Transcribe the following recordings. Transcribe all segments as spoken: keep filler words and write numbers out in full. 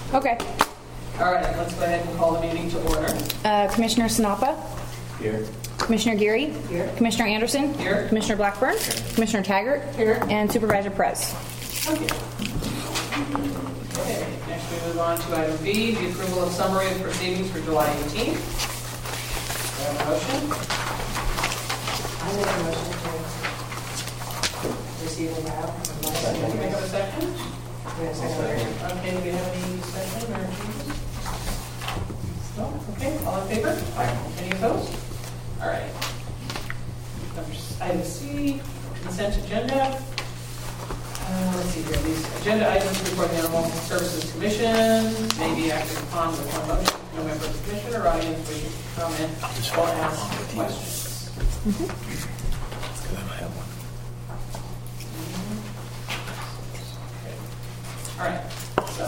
Okay. All right, let's go ahead and call the meeting to order. Uh, Commissioner Sinapa? Here. Commissioner Geary? Here. Commissioner Anderson? Here. Commissioner Blackburn? Here. Commissioner Taggart? Here. And Supervisor Perez. Okay. Okay, next we move on to item B, the approval of summary of proceedings for July eighteenth. Do I have a motion? I make a motion to receive and file. Can we have a second? Yes, Okay, do we have any discussion or changes? No? Okay, all in favor? Aye. Any opposed? All right. Number s- Item C, consent agenda. Uh, Let's see here, these agenda items before the Animal Services Commission may be acted upon with one motion. No member of the commission or audience wishing to comment or ask questions. All right, so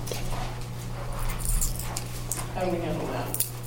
how do we handle that?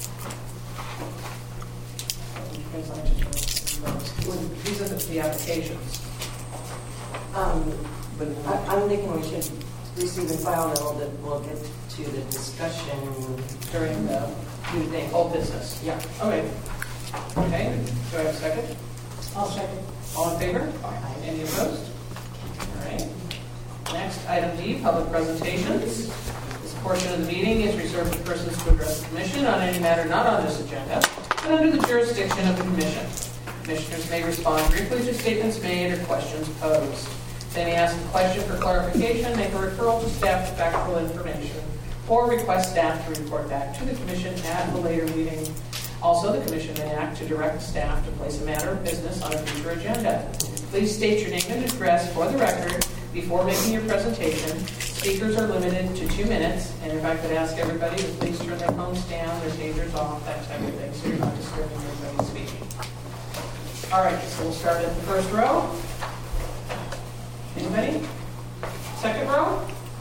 These are the the applications. Um, but I, I'm thinking we should receive and file, and we'll, we'll get to the discussion During the new thing. whole business. Yeah. Okay. Okay, do I have a second? I'll second. All in favor? Aye. Any opposed? All right. Next, item D, public presentations. This portion of the meeting is reserved for persons to address the commission on any matter not on this agenda, but under the jurisdiction of the commission. Commissioners may respond briefly to statements made or questions posed. If any ask a question for clarification, make a referral to staff for factual information, or request staff to report back to the commission at a later meeting. Also, the commission may act to direct staff to place a matter of business on a future agenda. Please state your name and address for the record before making your presentation. Speakers are limited to two minutes, and if I could ask everybody to please turn their phones down, their tasers off, that type of thing, so you're not disturbing everybody speaking. All right, so we'll start at the first row. Anybody? Second row?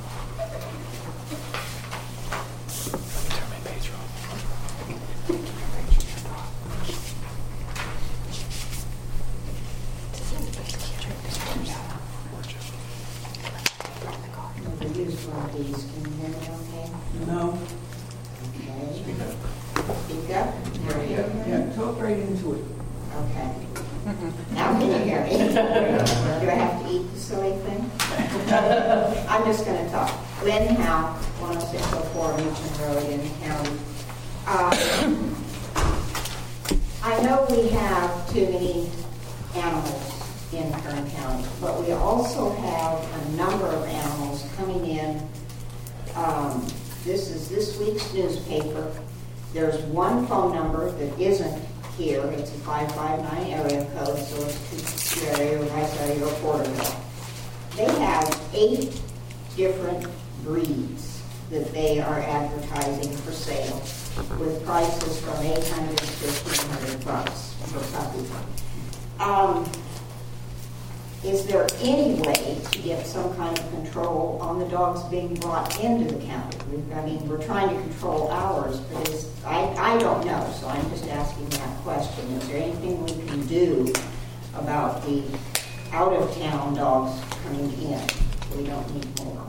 Use one of these. Can you hear me okay? No. Okay. Speak up. Speak up? Now you hear me? Yeah, talk right into it. Okay. Now can you hear me? Do I have to eat the silly thing? I'm just going to talk. Lynn Howe, one oh six oh four Region Road in the county. Uh, I know we have too many animals in Kern County, but we also have a number of animals coming in. Um, this is this week's newspaper. There's one phone number that isn't here. It's a five five nine area code, so it's two area, Rice area, or Porterville. They have eight different breeds that they are advertising for sale, with prices from eight hundred to fifteen hundred bucks per puppy. Um, Is there any way to get some kind of control on the dogs being brought into the county? We've, I mean, we're trying to control ours, but is, I, I don't know, so I'm just asking that question. Is there anything we can do about the out-of-town dogs coming in? We don't need more.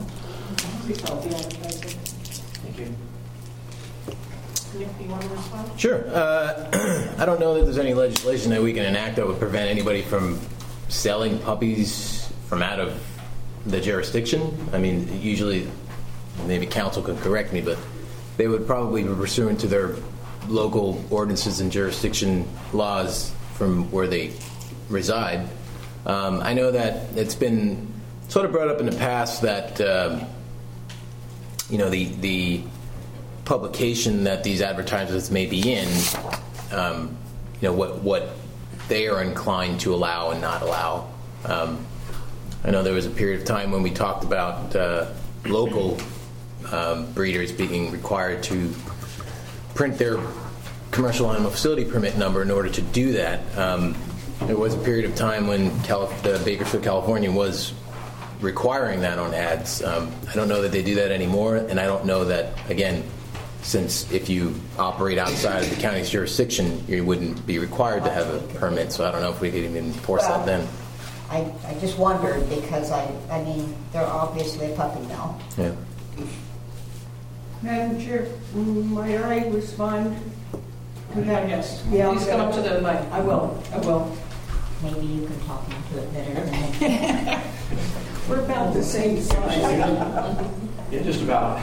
Thank you. Nick, do you want to respond? Sure. Uh, I don't know that there's any legislation that we can enact that would prevent anybody from selling puppies from out of the jurisdiction. I mean, usually, maybe council could correct me, but they would probably be pursuant to their local ordinances and jurisdiction laws from where they reside. Um, I know that it's been sort of brought up in the past that um, you know the the publication that these advertisements may be in, um, you know what what. they are inclined to allow and not allow. Um, I know there was a period of time when we talked about uh, local um, breeders being required to print their commercial animal facility permit number in order to do that. Um, there was a period of time when Calif- the Bakersfield, California was requiring that on ads. Um, I don't know that they do that anymore, and I don't know that, again, since if you operate outside of the county's jurisdiction, you wouldn't be required to have a permit, so I don't know if we could even enforce Well, that then. I, I just wondered because I, I mean, they're obviously a puppy now. Yeah. Madam Chair, might I respond to that? Yes. Yeah. Please come up to the mic. I will, I will. Maybe you can talk into it better than me. We're about the same size. Yeah, just about.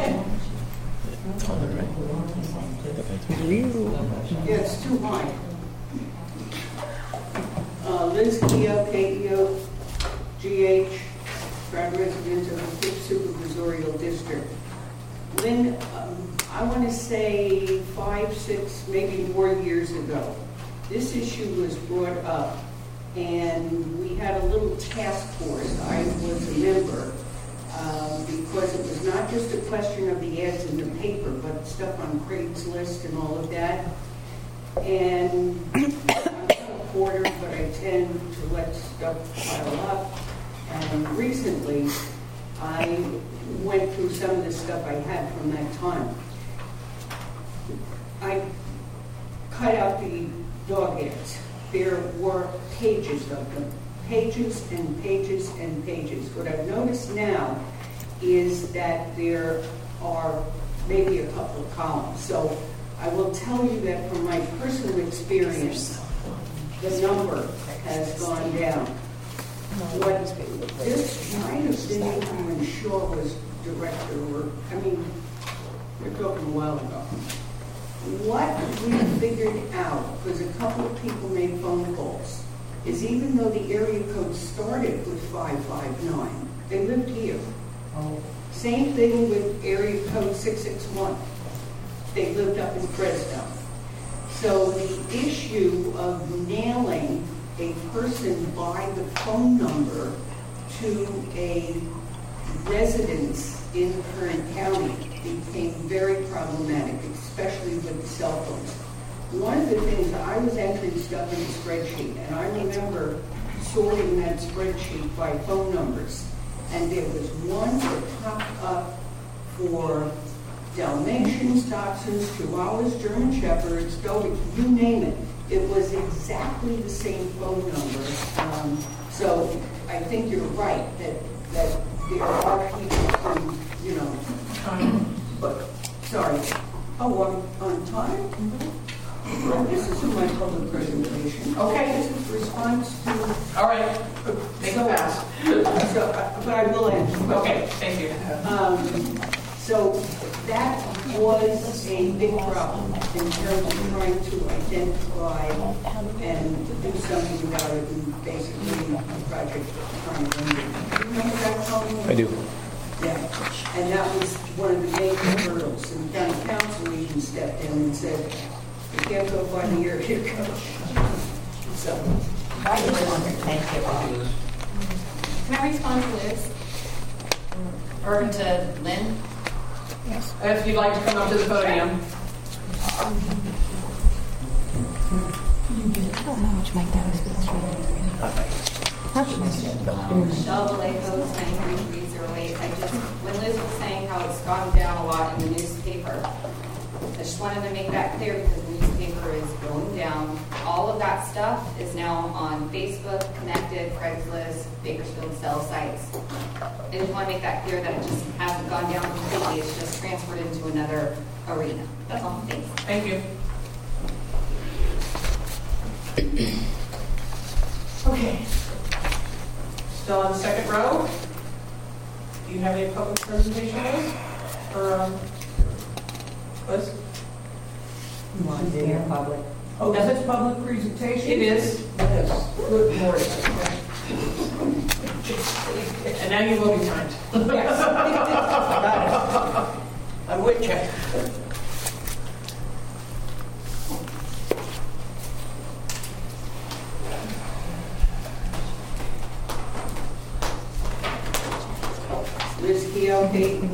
Yeah, it's too high. Uh, Liz Keough, K E O G H, proud resident of the fifth Supervisorial District. Lynn, um, I want to say five, six, maybe more years ago, this issue was brought up, and we had a little task force. I was a member, uh, because it was not just a question of the ads in the paper, but stuff on Craigslist and all of that. And I'm not a reporter, but I tend to let stuff pile up. And recently, I went through some of the stuff I had from that time. I cut out the dog ads. There were pages of them, pages and pages and pages. What I've noticed now is that there are maybe a couple of columns. So I will tell you that from my personal experience, the number has gone down. What this might have been when Shaw was director, or, I mean, we're talking a while ago. What we figured out, because a couple of people made phone calls, is even though the area code started with five five nine, they lived here. Same thing with area code six six one. They lived up in Fresno. So the issue of nailing a person by the phone number to a residence in Kern County became very problematic, especially with the cell phones. One of the things, I was entering stuff in a spreadsheet, and I remember sorting that spreadsheet by phone numbers. And there was one that popped up for Dalmatians, Dachshunds, Chihuahuas, German Shepherds, Dobermans, you name it. It was exactly the same phone number. Um, so I think you're right that that there are people who, you know, um, but sorry. Oh, I'm on time? Mm-hmm. Well, this is my public presentation. Okay. This is response to. All right. Make it fast. So, uh, but I will answer. Okay, thank you. Um, so that was a big problem in terms of trying to identify and do something about it, and basically the project trying to end it. Do you remember that problem? I do. Yeah, and that was one of the major hurdles, and the county council even stepped in and said, you can't go by the area coach. So, I just wondered, thank you. Can I respond to Liz? Or to Lynn? If you'd like to come up to the podium. I don't know which mic that is. Michelle Vallejo, nine three three zero eight. I just, when Liz was saying how it's gone down a lot in the newspaper, I just wanted to make that clear because the newspaper is going down. All of that stuff is now on Facebook, Connected, Craigslist, Bakersfield cell sites. I just want to make that clear that it just hasn't gone down completely. It's just transferred into another arena. That's all. Thanks. Thank you. Okay. Still on the second row. Do you have any public presentation, Liz? Or, um, Liz? You want to do your public? oh, is this public presentation? It is. Yes. Good morning. And now you will be timed. Yes. Got it. I'm with you. Liz Keough,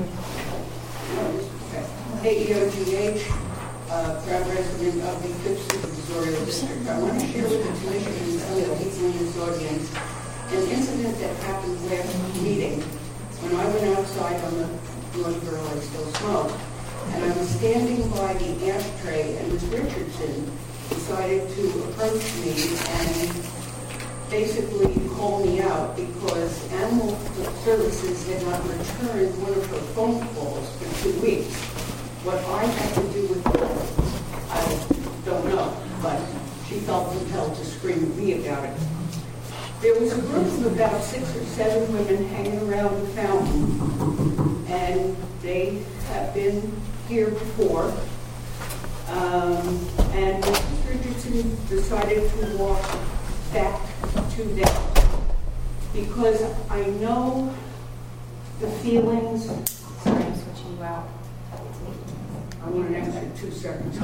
K E O G H, uh, proud resident of the fifth Supervisorial District. I want to share with the Commission and some of the people in this audience an incident that happened last meeting when I went outside on the North Borough, I still smoke, and I was standing by the ashtray, and Miz Richardson decided to approach me and basically called me out because Animal Services had not returned one of her phone calls for two weeks. What I had to do with it, I don't know, but she felt compelled to scream at me about it. There was a group of about six or seven women hanging around the fountain, and they have been here before. Um, and Missus Richardson decided to walk back to them because I know the feelings. Sorry, I'm switching you out. I want an extra two seconds.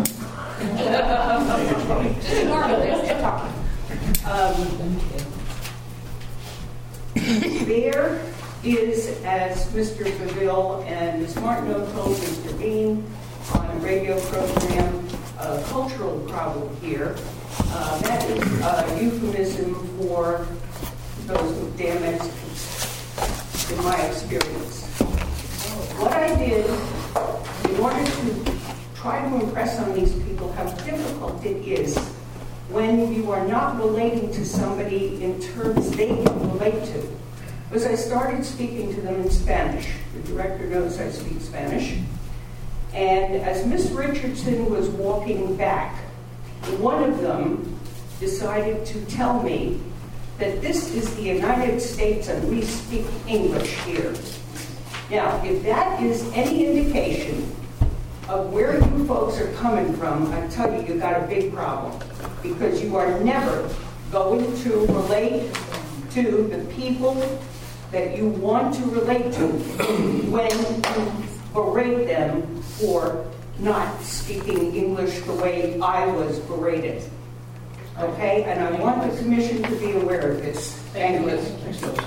Just ignore me, Liz. Keep talking. Um, there is, as Mister Beville and Miz Martineau told Mister Bean on a radio program, a cultural problem here. Uh, that is a euphemism for those with damage, in my experience. What I did in order to try to impress on these people how difficult it is when you are not relating to somebody in terms they can relate to, was I started speaking to them in Spanish. The director knows I speak Spanish. And as Miss Richardson was walking back, one of them decided to tell me that this is the United States and we speak English here. Now, if that is any indication of where you folks are coming from, I tell you, you've got a big problem. Because you are never going to relate to the people that you want to relate to when you berate them for not speaking English the way I was berated. Okay? And I want the commission to be aware of this. Thank you. Thanks, Liz.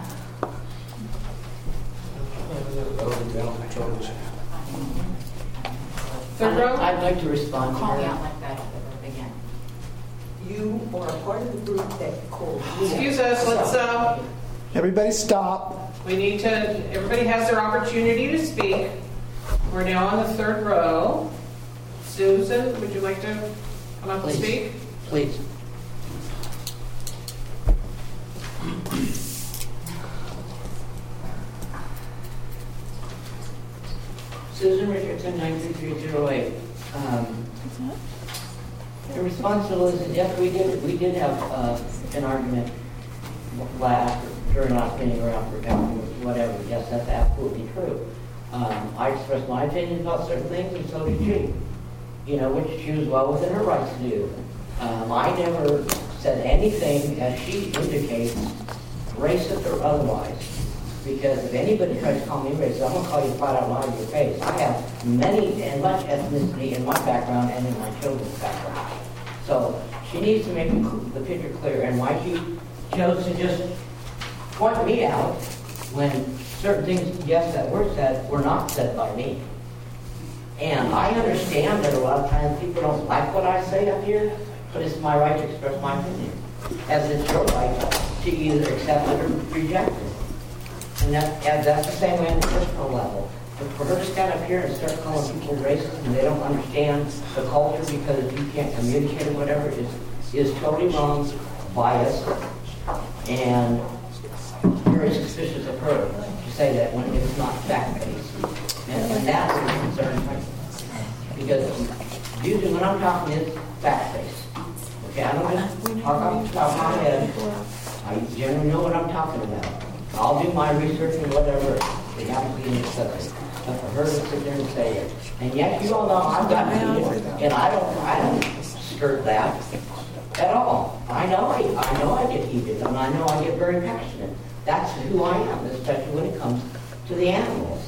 Third row? I'd like to respond to Call me her. out like that again. You are part of the group that called me. Excuse us, let's, uh, Everybody stop. we need to, everybody has their opportunity to speak. We're now on the third row. Susan, would you like to come up and Please. speak? Please. Susan Richardson, nine three three zero eight. Um, in response to Liz, yes, we did, we did have uh, an argument last, during last meeting around for whatever. Yes, that's absolutely true. Um, I expressed my opinion about certain things, and so did she. You know, which she was well within her rights to do. Um, I never said anything, as she indicates, racist or otherwise. Because if anybody tries to call me racist, I'm going to call you flat out loud in your face. I have many and much ethnicity in my background and in my children's background. So she needs to make the picture clear, and why she chose to just point me out when certain things, yes, that were said, were not said by me. And I understand that a lot of times people don't like what I say up here, but it's my right to express my opinion. As it's your right to either accept it or reject it. And that, and that's the same way on the personal level. But for her to stand up here and start calling people racist and they don't understand the culture because you can't communicate or whatever is, is totally wrong, biased, and very suspicious of her to say that when it's not fact-based. And, and that's a concern. Because usually when I'm talking, it's fact-based. Okay, I don't just talk off the top of my head. I generally know what I'm talking about. I'll do my research and whatever they have to be in the subject. But for her to sit there and say it, and yet you all know I've got heated, and I don't, I don't skirt that at all. I know I, I know I get heated, and I know I get very passionate. That's who I am, especially when it comes to the animals.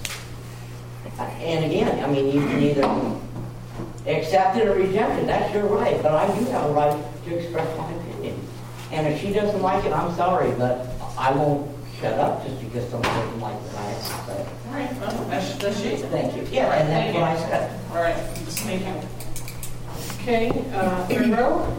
And again, I mean, you can either accept it or reject it. That's your right, but I do have a right to express my opinion. And if she doesn't like it, I'm sorry, but I won't shut up just because someone doesn't like what I have to say. All right, well, that's, that's she. Thank you. Yeah, and that's what I said. All right, thank you. Okay, uh, third row.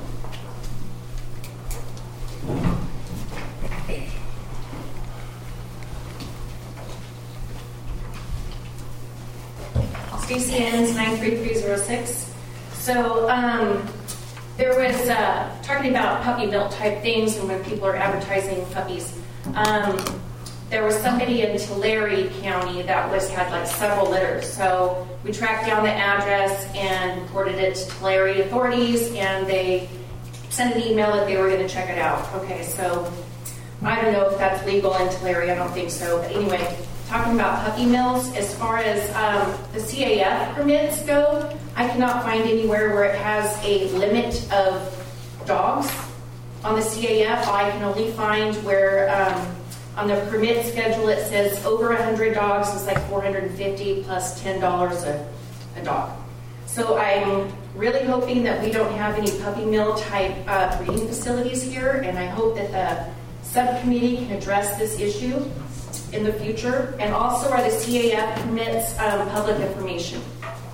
Stacey Enns, nine three three zero six. So, um, there was uh, talking about puppy mill type things and when people are advertising puppies. Um, there was somebody in Tulare County that was had like several litters. So we tracked down the address and reported it to Tulare authorities, and they sent an email that they were going to check it out. Okay, so I don't know if that's legal in Tulare. I don't think so. But anyway, talking about puppy mills, as far as um, the C A F permits go, I cannot find anywhere where it has a limit of dogs on the C A F. I can only find where um, on the permit schedule it says over one hundred dogs is like four hundred fifty plus ten dollars a, a dog. So I'm really hoping that we don't have any puppy mill type uh, breeding facilities here, and I hope that the subcommittee can address this issue in the future. And also, are the C A F permits um, public information?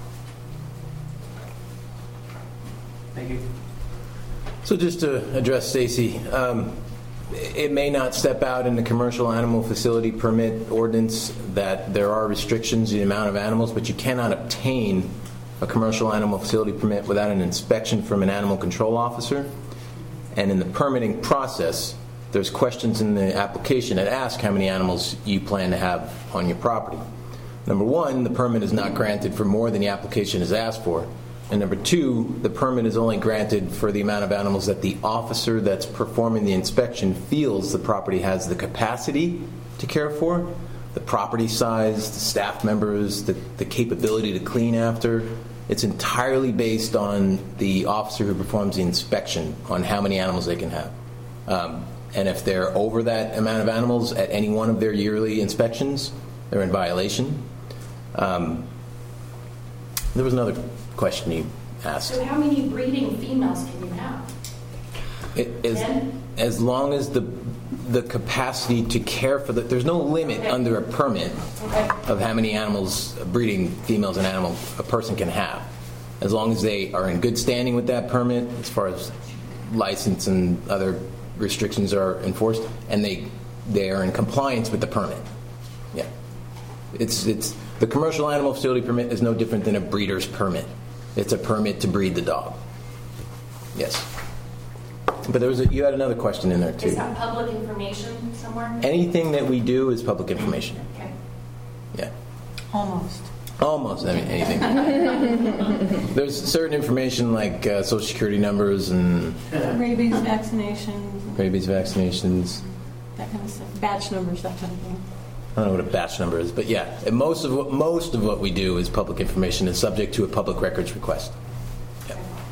Thank you. So just to address Stacy, um, it may not step out in the commercial animal facility permit ordinance that there are restrictions in the amount of animals, but you cannot obtain a commercial animal facility permit without an inspection from an animal control officer. And in the permitting process, there's questions in the application that ask how many animals you plan to have on your property. Number one, the permit is not granted for more than the application is asked for. And number two, the permit is only granted for the amount of animals that the officer that's performing the inspection feels the property has the capacity to care for, the property size, the staff members, the, the capability to clean after. It's entirely based on the officer who performs the inspection on how many animals they can have. Um, and if they're over that amount of animals at any one of their yearly inspections, they're in violation. Um, there was another question you asked. So how many breeding females can you have? It is, as long as the the capacity to care for the, there's no limit okay. under a permit okay. of how many animals, breeding females, an animal a person can have, as long as they are in good standing with that permit, as far as license and other restrictions are enforced, and they they are in compliance with the permit. Yeah, it's it's the commercial animal facility permit is no different than a breeder's permit. It's a permit to breed the dog. Yes. But there was a, you had another question in there too. Is that public information somewhere? Anything that we do is public information. Okay. Yeah. Almost. Almost. I mean, anything. There's certain information like uh, social security numbers and rabies vaccinations. Rabies vaccinations. That kind of stuff. Batch numbers, that kind of thing. I don't know what a batch number is, but yeah, and most of what most of what we do is public information and subject to a public records request. Yeah.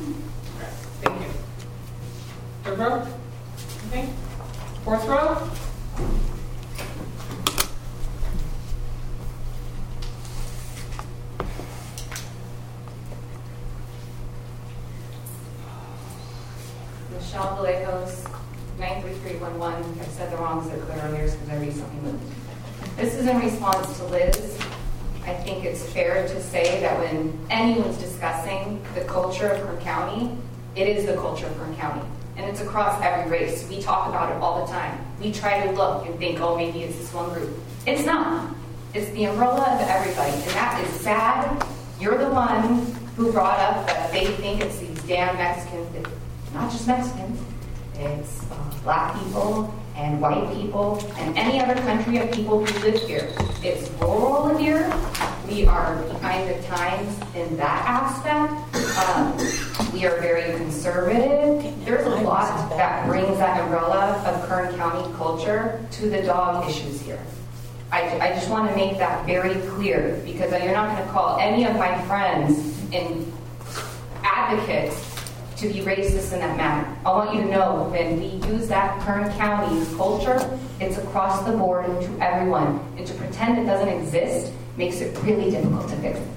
Thank you. Third row? Okay. Fourth row? Michelle Vallejos, nine three three one one. I said the wrong zip code earlier because I recently moved. This is in response to Liz. I think it's fair to say that when anyone's discussing the culture of Kern County, it is the culture of Kern County. And it's across every race. We talk about it all the time. We try to look and think, oh, maybe it's this one group. It's not. It's the umbrella of everybody. And that is sad. You're the one who brought up that they think it's these damn Mexicans. It's not just Mexicans. It's uh, black people and white people and any other country of people who live here. It's rural here. We are behind the times in that aspect. Um, we are very conservative. There's a lot that brings that umbrella of Kern County culture to the dog issues here. I, I just want to make that very clear, because you're not going to call any of my friends and advocates to be racist in that manner. I want you to know when we use that Kern County culture, it's across the board to everyone. And to pretend it doesn't exist makes it really difficult to fix.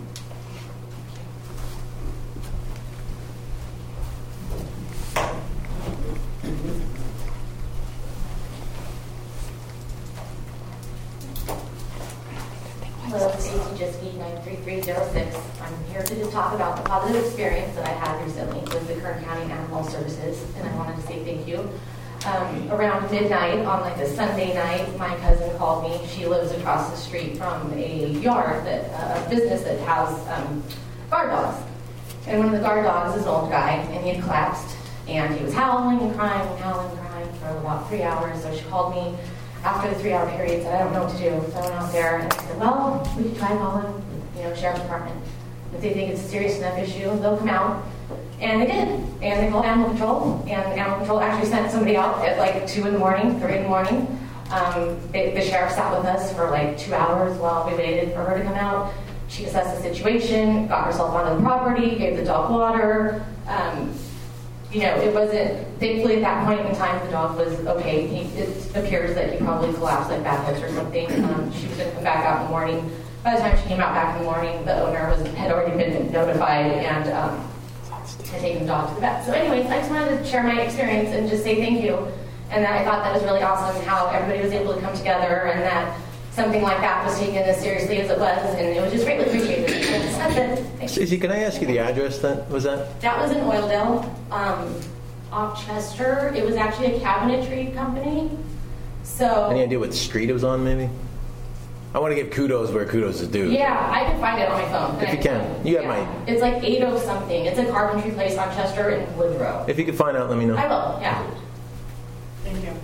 Hello, Stacy Jiske, nine three three zero six. I'm here to just talk about the positive experience that I had recently with the Kern County Animal Services, and I wanted to say thank you. Um, around midnight on like a Sunday night, my cousin called me. She lives across the street from a yard, that uh, a business that has um, guard dogs. And one of the guard dogs is an old guy, and he had collapsed And he was howling and crying and howling and crying for about three hours. So she called me after the three-hour period, said, I don't know what to do. So I went out there and I said, well, we could try calling, you know, sheriff's department. If they think it's a serious enough issue, they'll come out. And they did. And they called animal control. And animal control actually sent somebody out at like two in the morning, three in the morning. Um, they, the sheriff sat with us for like two hours while we waited for her to come out. She assessed the situation, got herself onto the property, gave the dog water. Um, you know, it wasn't, thankfully at that point in time, the dog was okay. He, it appears that he probably collapsed like bad hips or something. Um, she was going to come back out in the morning. By the time she came out back in the morning, the owner was had already been notified and um, had taken the dog to the vet. So anyways, I just wanted to share my experience and just say thank you. And that I thought that was really awesome how everybody was able to come together and that something like that was taken as seriously as it was, and it was just greatly appreciated. So that's it. Thank you. Stacey, can I ask you the address that was that? That was in Oildale, um, off Chester. It was actually a cabinetry company. So Any idea what street it was on, maybe? I want to give kudos where kudos is due. yeah, I can find it on my phone. If you can. You have Yeah. my... It's like eight oh something. It's a carpentry place on Chester and Woodrow. If you can find out, let me know. I will. Yeah. Thank you.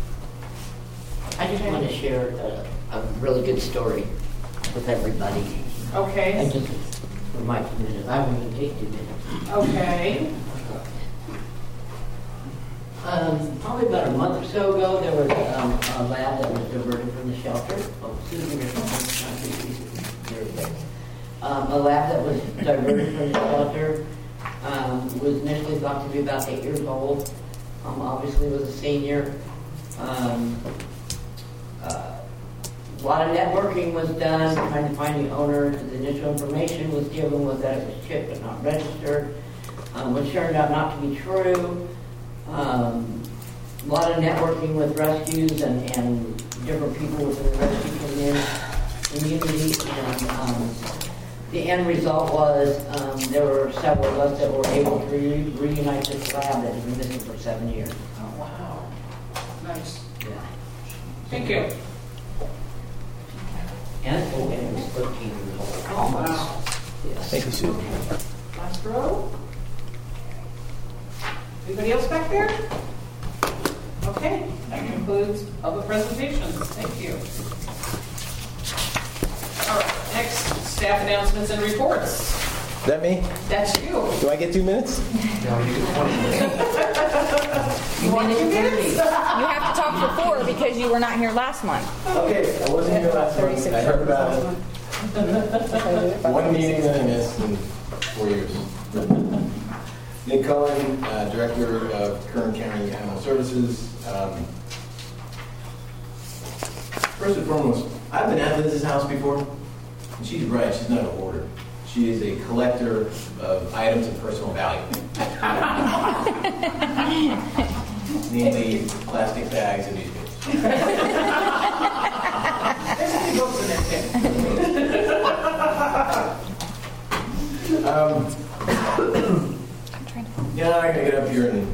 I just want to share a, a really good story with everybody. Okay. And just for my two minutes, I won't even take two minutes. Okay. Um, probably about a month or so ago, there was um, a lab that was diverted from the shelter. Oh, Susan, you're there it is. Um, a lab that was diverted from the shelter um, was initially thought to be about eight years old. Um, obviously was a senior. Um, uh, a lot of networking was done, trying to find the owner. The initial information was given was that it was chipped but not registered, um, which turned out not to be true. Um, a lot of networking with rescues and, and different people within the rescue community. And um, the end result was um, there were several of us that were able to re- reunite this lab that had been missing for seven years. Oh, wow. Nice. Yeah. Thank you. And, oh, and it was thirteen years old. Oh, wow. Yes. Thank you, Susan. Last row. Anybody else back there? Okay, that concludes public presentations. Thank you. All right, next, staff announcements and reports. Is that me? That's you. Do I get two minutes? No, you get twenty minutes. You want two minutes? You have to talk for four because you were not here last month. Okay, I wasn't here last month. I heard about it. One meeting that I missed in four years. Nick Cullen, uh, Director of Kern County Animal Services. Um, first and foremost, I've been at Liz's house before, and she's right, she's not a hoarder. She is a collector of items of personal value. Namely, plastic bags and newspapers. There's any books in there, um, Yeah, I'm not going to get up here and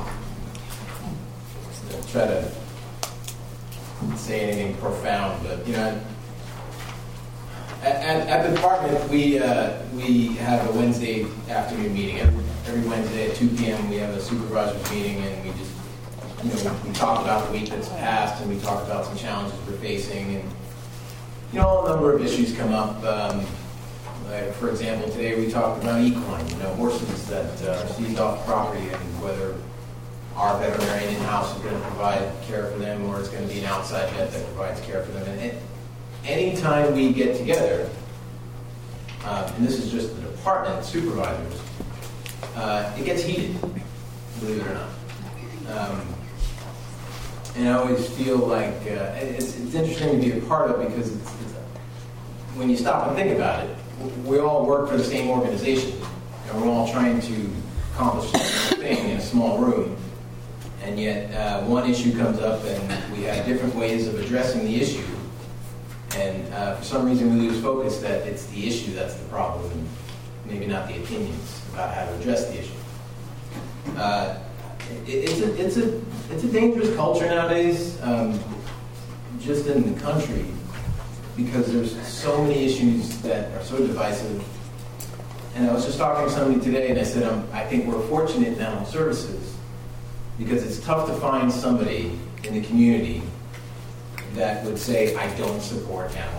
try to say anything profound, but, you know, at, at, at the department, we uh, we have a Wednesday afternoon meeting. Every, every Wednesday at two p.m. we have a supervisors meeting, and we just, you know, we, we talk about the week that's passed, and we talk about some challenges we're facing, and, you know, a number of issues come up. Um, Like, for example, today we talked about equine, you know, horses that uh, are seized off the property, and whether our veterinarian in-house is going to provide care for them or it's going to be an outside vet that provides care for them. And, and anytime we get together, uh, and this is just the department supervisors, uh, it gets heated, believe it or not. Um, and I always feel like uh, it's, it's interesting to be a part of, because it's, it's, when you stop and think about it, we all work for the same organization, and we're all trying to accomplish the same thing in a small room. And yet, uh, one issue comes up, and we have different ways of addressing the issue. And uh, for some reason, we lose focus that it's the issue that's the problem, and maybe not the opinions about how to address the issue. Uh, it, it's a it's a it's a dangerous culture nowadays, um, just in the country, because there's so many issues that are so divisive. And I was just talking to somebody today, and I said, um, I think we're fortunate in animal services because it's tough to find somebody in the community that would say, I don't support animal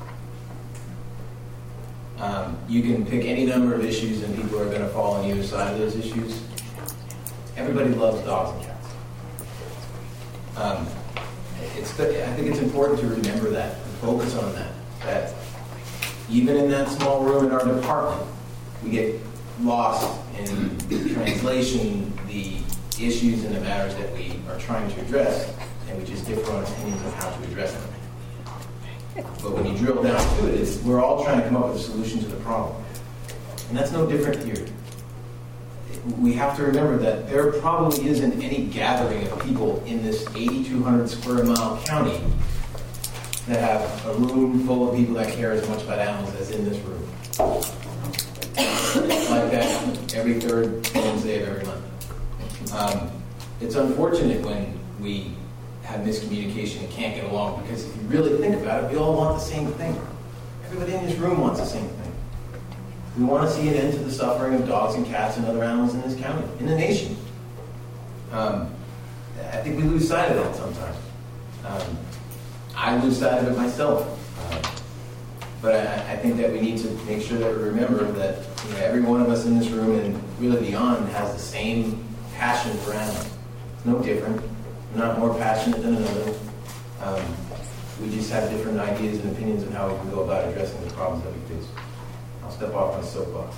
welfare. Um, you can pick any number of issues and people are going to fall on either side of those issues. Everybody loves dogs and cats. Um, it's, I think it's important to remember that, to focus on that, that even in that small room in our department, we get lost in translation the issues and the matters that we are trying to address, and we just differ on opinions on how to address them. But when you drill down to it, it's, we're all trying to come up with a solution to the problem. And that's no different here. We have to remember that there probably isn't any gathering of people in this eighty-two hundred square mile county that have a room full of people that care as much about animals as in this room. It's like that every third Wednesday of every month. Um, it's unfortunate when we have miscommunication and can't get along, because if you really think about it, we all want the same thing. Everybody in this room wants the same thing. We want to see an end to the suffering of dogs and cats and other animals in this county, in the nation. Um, I think we lose sight of that sometimes. Um, I lose sight of it myself. Uh, but I, I think that we need to make sure that we remember that, you know, every one of us in this room and really beyond has the same passion for animals. It's no different. We're not more passionate than another. Um, we just have different ideas and opinions on how we can go about addressing the problems that we face. I'll step off my soapbox.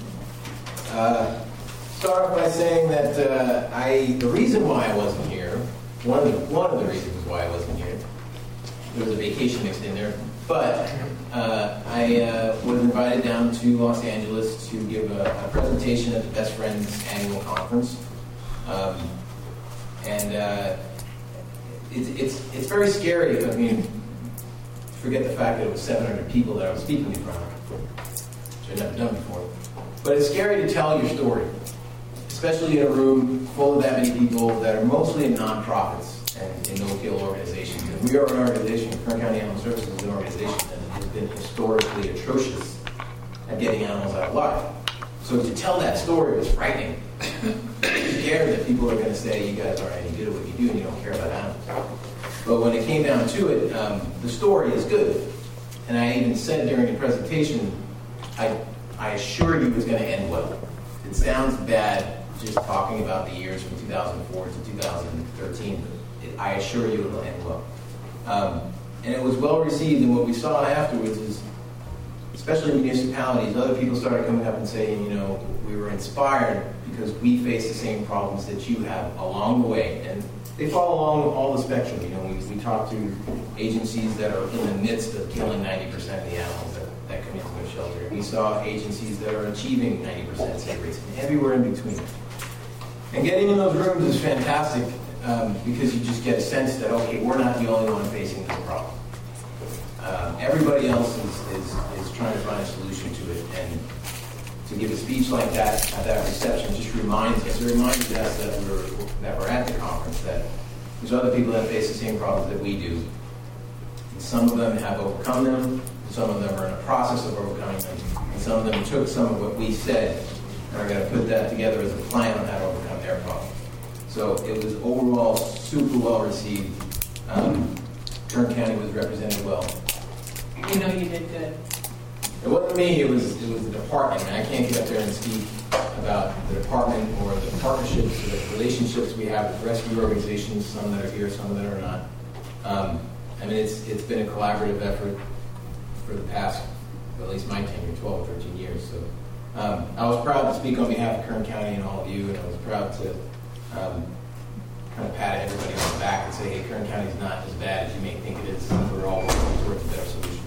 Uh, start off by saying that uh, I, the reason why I wasn't here, one of the, one of the reasons why I wasn't here, there was a vacation mixed in there, but uh, I uh, was invited down to Los Angeles to give a, a presentation at the Best Friends annual conference. Um, and uh, it's, it's, it's very scary. I mean, forget the fact that it was seven hundred people that I was speaking in front of, which I've never done before. But it's scary to tell your story, especially in a room full of that many people that are mostly in nonprofits and in no-kill organizations. And we are an organization, Kern County Animal Services is an organization that has been historically atrocious at getting animals out of life. So to tell that story was frightening. You're scared that people are going to say, you guys aren't any good at what you do and you don't care about animals. But when it came down to it, um, the story is good. And I even said during the presentation, I, I assured you it was going to end well. It sounds bad just talking about the years from two thousand four to two thousand thirteen, but it, I assure you it will end well. Um, and it was well received, and what we saw afterwards is, especially municipalities, other people started coming up and saying, you know, we were inspired because we face the same problems that you have along the way. And they fall along all the spectrum. You know, we, we talk to agencies that are in the midst of killing ninety percent of the animals that, that come into their shelter. We saw agencies that are achieving ninety percent save rates, and everywhere in between. And getting in those rooms is fantastic um, because you just get a sense that, okay, we're not the only one facing this problem. Um, everybody else is, is, is trying to find a solution to it. And to give a speech like that at that reception just reminds us, it reminds us that we're, that we're at the conference, that there's other people that face the same problems that we do. And some of them have overcome them, some of them are in the process of overcoming them, and some of them took some of what we said and are going to put that together as a plan on how to overcome their problem. So it was overall super well received. Um, Kern County was represented well. You know you did good. It wasn't me, it was it was the department. I, mean, I can't get up there and speak about the department or the partnerships or the relationships we have with rescue organizations, some that are here, some that are not. Um, I mean, it's it's been a collaborative effort for the past, well, at least my tenure, twelve or thirteen years. So um, I was proud to speak on behalf of Kern County and all of you, and I was proud to um, kind of pat everybody on the back and say, hey, Kern County is not as bad as you may think it is. We're all working towards a better solution.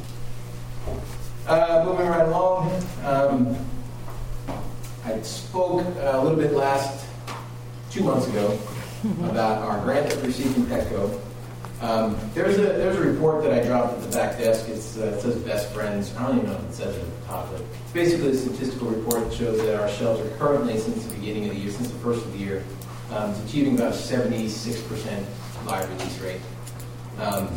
Uh, moving right along, um, I spoke a little bit last, two months ago, about our grant that we received from Petco. Um, there's a there's a report that I dropped at the back desk. It's, uh, it says Best Friends. I don't even know if it says it at the top, but it's basically a statistical report that shows that our shelter currently, since the beginning of the year, since the first of the year, um, is achieving about a seventy-six percent live release rate. Um,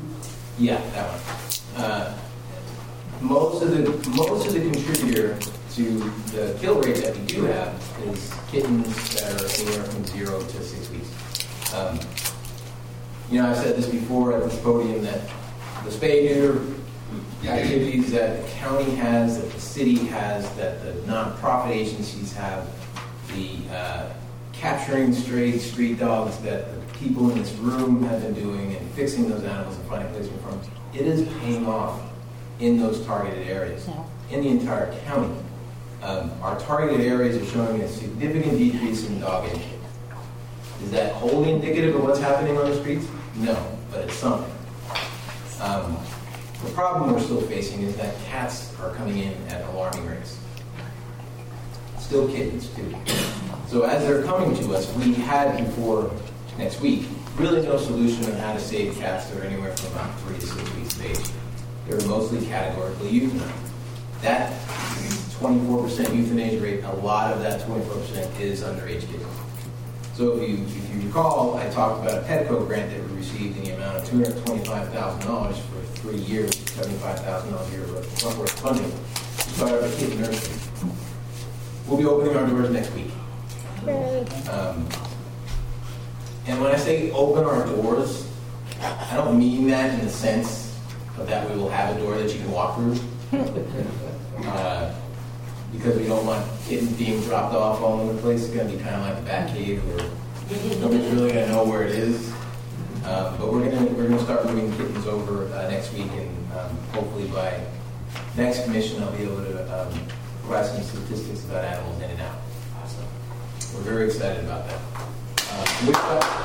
yeah, that one. Uh, Most of the most of the contributor to the kill rate that we do have is kittens that are anywhere from zero to six weeks. Um, you know, I've said this before at this podium that the spay neuter activities that the county has, that the city has, that the nonprofit agencies have, the uh, capturing stray street dogs that the people in this room have been doing and fixing those animals and finding placement for them, it is paying off in those targeted areas, in the entire county. Um, our targeted areas are showing a significant decrease in dog intake. Is that wholly indicative of what's happening on the streets? No, but it's something. Um, the problem we're still facing is that cats are coming in at alarming rates. Still kittens, too. So as they're coming to us, we had before next week really no solution on how to save cats that are anywhere from about three to six weeks of age. They were mostly categorically euthanized. That twenty-four percent euthanasia rate, a lot of that twenty-four percent is underage kittens. So if you, if you recall, I talked about a Petco grant that we received in the amount of two hundred twenty-five thousand dollars for three years, seventy-five thousand dollars a year worth of funding to start a kitten nursery. We'll be opening our doors next week. Um, and when I say open our doors, I don't mean that in the sense of that we will have a door that you can walk through. Uh, because we don't want kittens being dropped off all over the place. It's going to be kind of like the Batcave where nobody's really going to know where it is. Um, but we're going to we're going to start moving kittens over uh, next week, and um, hopefully by next commission I'll be able to um, provide some statistics about animals in and out. So we're very excited about that. Uh, which,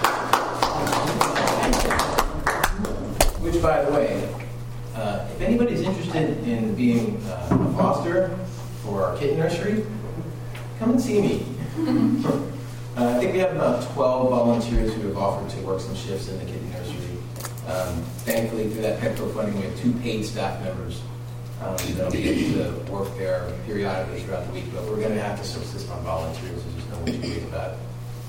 by, which, by the way, uh, if anybody's interested in being uh, a foster for our kitten nursery, come and see me. uh, I think we have about twelve volunteers who have offered to work some shifts in the kitten nursery. Um, thankfully, through that Petco funding, we have two paid staff members um, that will be able to work there periodically throughout the week, but we're going to have to subsist on volunteers, so there's no way to worry about it.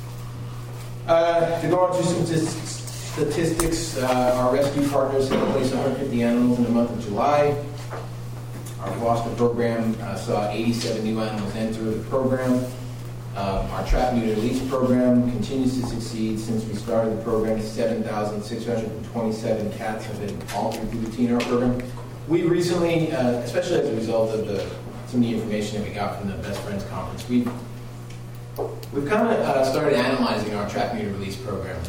Uh, to go on to some statistics, uh, our rescue partners have placed one hundred fifty animals in the month of July. Our foster program uh, saw eighty-seven new animals enter the program. Um, our trap neuter release program continues to succeed. Since we started the program, seven thousand six hundred twenty-seven cats have been altered through the T N R program. We recently, uh, especially as a result of the, some of the information that we got from the Best Friends Conference, we've, we've kind of uh, started analyzing our trap neuter release program.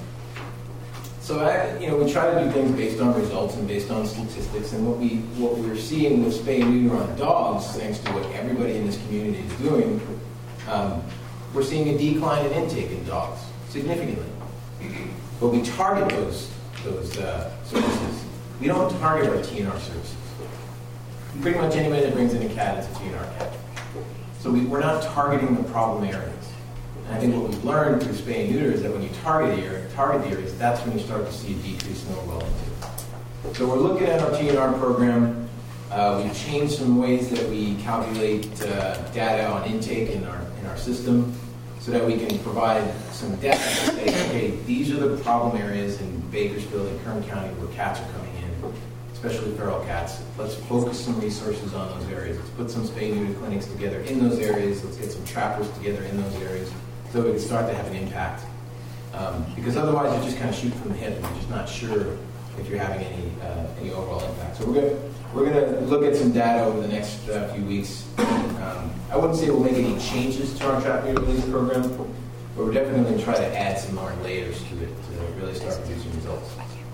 So I, you know, we try to do things based on results and based on statistics, and what we what we're seeing with spay and neuter on dogs, thanks to what everybody in this community is doing, um, we're seeing a decline in intake in dogs significantly. But we target those those uh, services. We don't target our T N R services. Pretty much anybody that brings in a cat is a T N R cat. So we, we're not targeting the problem areas. And I think what we've learned through spay and neuter is that when you target the area, target the areas, that's when you start to see a decrease in overall intake. So we're looking at our T N R program. Uh, we've changed some ways that we calculate uh, data on intake in our in our system, so that we can provide some data to say, okay, these are the problem areas in Bakersfield and Kern County where cats are coming in, especially feral cats. Let's focus some resources on those areas. Let's put some spay and neuter clinics together in those areas. Let's get some trappers together in those areas, so we can start to have an impact. Um, because otherwise, you just kind of shoot from the hip, and you're just not sure if you're having any uh, any overall impact. So we're going we're going to look at some data over the next uh, few weeks. Um, I wouldn't say we'll make any changes to our trap neuter release program, but we're definitely going to try to add some more layers to it to really start producing results.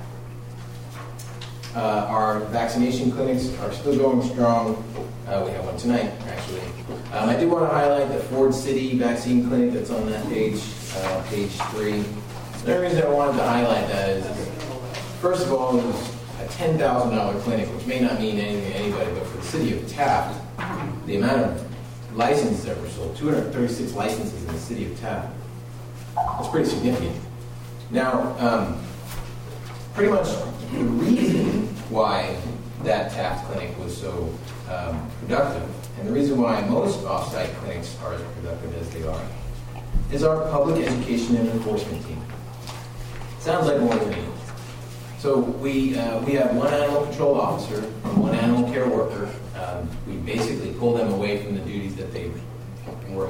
Uh, our vaccination clinics are still going strong. Uh, we have one tonight, actually. Um, I do want to highlight the Ford City vaccine clinic that's on that page, uh, page three. The reason I wanted to highlight that is, first of all, it was a ten thousand dollars clinic, which may not mean anything to anybody, but for the city of Taft, the amount of licenses that were sold, two hundred thirty-six licenses in the city of Taft, that's pretty significant. Now, um, pretty much the reason why that Taft clinic was so um, productive, and the reason why most off-site clinics are as productive as they are, is our public education and enforcement team. Sounds like more than me. So we uh, we have one animal control officer and one animal care worker. Um, we basically pull them away from the duties that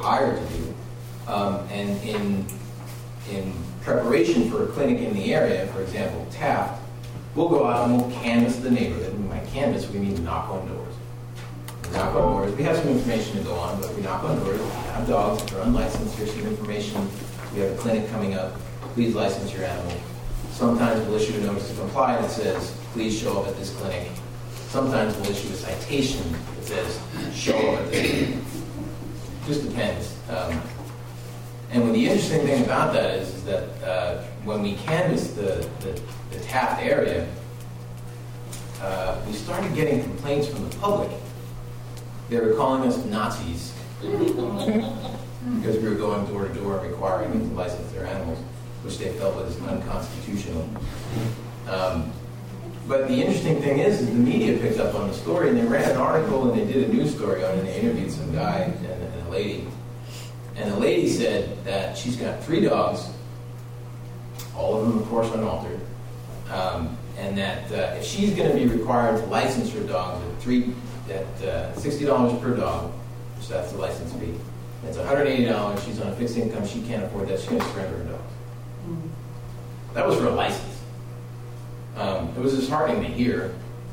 hired to do. Um, and in in preparation for a clinic in the area, for example, Taft, we'll go out and we'll canvass the neighborhood. And by canvass, we mean knock on doors. We knock on doors. We have some information to go on, but we knock on doors. We have dogs that are unlicensed. Here's some information. We have a clinic coming up. Please license your animal. Sometimes we'll issue a notice to comply that says, please show up at this clinic. Sometimes we'll issue a citation that says, show up at this clinic. Just depends. Um, and when the interesting thing about that is, is that uh, when we canvassed the, the, the Taft area, uh, we started getting complaints from the public. They were calling us Nazis because we were going door to door requiring them to license their animals, which they felt was unconstitutional. Um, but the interesting thing is, is the media picked up on the story, and they ran an article and they did a news story on it, and they interviewed some guy and, and a lady. And the lady said that she's got three dogs, all of them, of course, unaltered, um, and that uh, if she's going to be required to license her dogs at three at uh, sixty dollars per dog, which that's the license fee, it's one hundred eighty dollars. She's on a fixed income. She can't afford that. She's going to surrender her dogs. Mm-hmm. That was for a license. Um, it was disheartening to hear,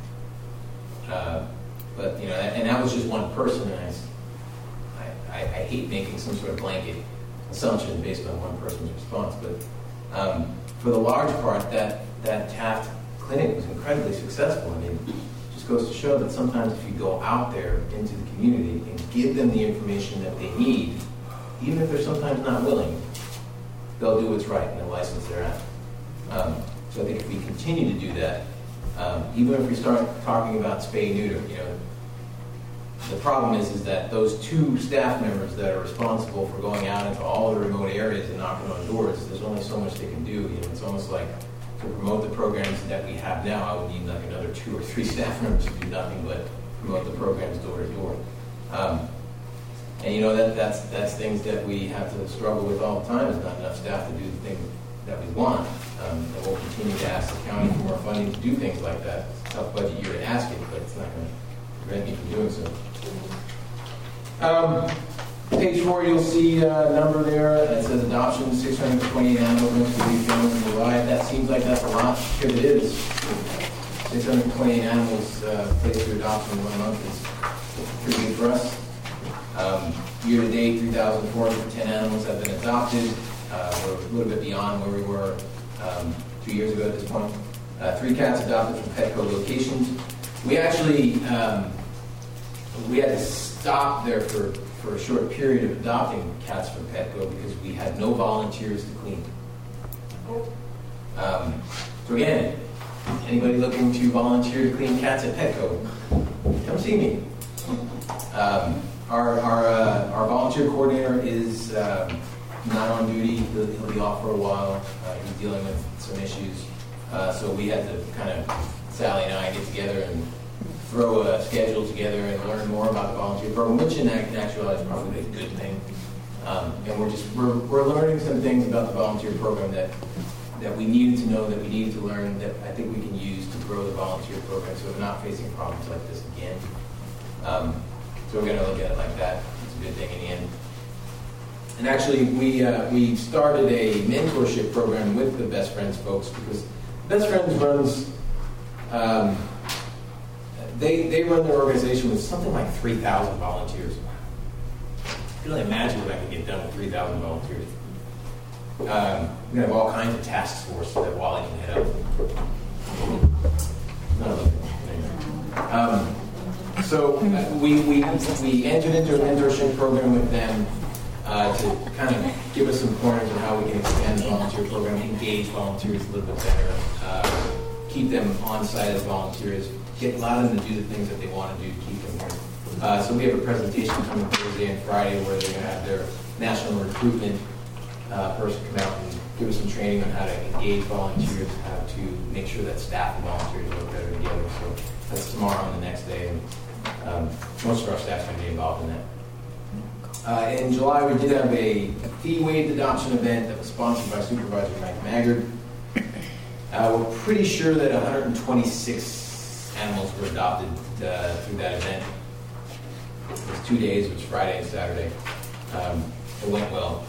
uh, but you know, and that was just one person. And I, I, I hate making some sort of blanket assumption based on one person's response, but um, for the large part, that that Taft clinic was incredibly successful. I mean, it just goes to show that sometimes if you go out there into the community and give them the information that they need, even if they're sometimes not willing, they'll do what's right and they'll license their animal. Um, so I think if we continue to do that, um, even if we start talking about spay neuter, you know, the problem is is that those two staff members that are responsible for going out into all the remote areas and knocking on doors, there's only so much they can do. You know, it's almost like to promote the programs that we have now, I would need like another two or three staff members to do nothing but promote the programs door to door. Um, and you know that that's that's things that we have to struggle with all the time. Is not enough staff to do the things that we want. Um, and we'll continue to ask the county for more funding to do things like that. It's a tough budget year to ask it, but it's not going to prevent me from doing so. Um, page four, you'll see a number there that says adoption, six hundred twenty-eight animals to be found in July. That seems like that's a lot, because it is. six hundred twenty-eight animals uh, placed for adoption in one month is pretty good for us. Um, year to date, three thousand four hundred ten animals have been adopted. Uh, we're a little bit beyond where we were um, two years ago at this point. Uh, three cats adopted from Petco locations. We actually um, we had to stop there for, for a short period of adopting cats from Petco because we had no volunteers to clean. Um, so again, anybody looking to volunteer to clean cats at Petco, come see me. Um, our our, uh, our volunteer coordinator is um, not on duty. He'll, he'll be off for a while. Uh, he's dealing with some issues. Uh, so we had to kind of, Sally and I, get together and throw a schedule together and learn more about the volunteer program, which in actuality is probably a good thing. Um, and we're just we're, we're learning some things about the volunteer program that that we needed to know, that we needed to learn, that I think we can use to grow the volunteer program so we're not facing problems like this again. Um, so we're going to look at it like that. It's a good thing in the end. And actually, we uh, we started a mentorship program with the Best Friends folks because Best Friends runs. Um, They, they run their organization with something like three thousand volunteers. I can really imagine what I could get done with three thousand volunteers. Um, we have all kinds of task force that Wally can head up. Um, so uh, we, we, we entered into a mentorship program with them uh, to kind of give us some pointers on how we can expand the volunteer program, engage volunteers a little bit better, uh, keep them on site as volunteers, get a lot of them to do the things that they want to do to keep them here. Uh, so we have a presentation coming Thursday and Friday where they're going to have their national recruitment uh, person come out and give us some training on how to engage volunteers, how to make sure that staff and volunteers work better together. So that's tomorrow and the next day. And um, most of our staff is going to be involved in that. Uh, in July, we did have a, a fee-waived adoption event that was sponsored by Supervisor Mike Maggard. Uh, we're pretty sure that one hundred twenty-six animals were adopted uh, through that event. It was two days, it was Friday and Saturday. Um, It went well.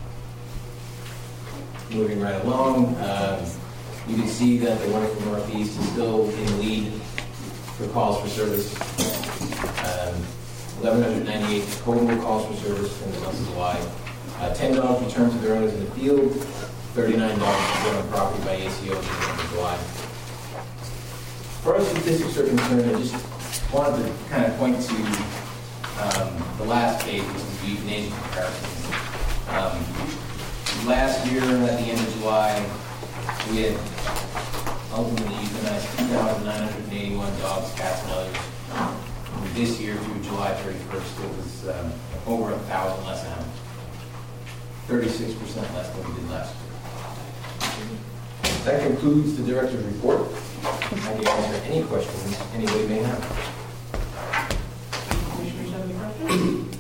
Moving right along, um, you can see that the one from Northeast is still in the lead for calls for service. Um, eleven ninety-eight total calls for service in the month of July. Uh, ten dogs returned to their owners in the field. thirty-nine dogs were on property by A C O in the month of July. As far as statistics are concerned, I just wanted to kind of point to um, the last page, which is the euthanasia comparison. Um, last year, at the end of July, we had ultimately euthanized two thousand nine hundred eighty-one dogs, cats, and others. And this year, through July thirty-first, it was um, over a thousand less animals. thirty-six percent less than we did last year. That concludes the director's report. I can answer any questions anybody may have. Commissioners have any questions?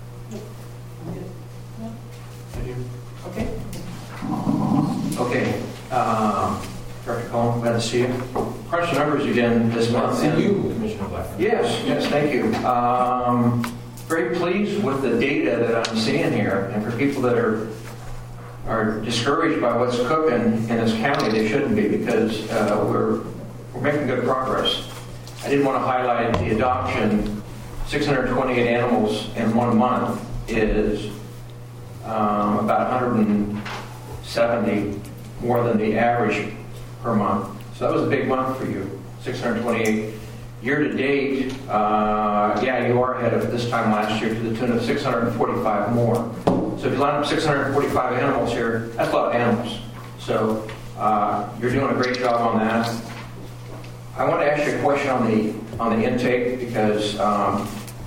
Okay. Okay. Um, Director Cohen, glad to see you. Crunch the numbers again this month. See you, Commissioner Blackburn. Yes, yes, thank you. Um, very pleased with the data that I'm seeing here. And for people that are are discouraged by what's cooking in this county, they shouldn't be, because uh, we're we're making good progress. I did want to highlight the adoption. six hundred twenty-eight animals in one month is um, about one hundred seventy more than the average per month. So that was a big month for you, six hundred twenty-eight. Year to date, uh, yeah, you are ahead of this time last year to the tune of six hundred forty-five more. So if you line up six hundred forty-five animals here, that's a lot of animals. So uh, you're doing a great job on that. I want to ask you a question on the on the intake, because um,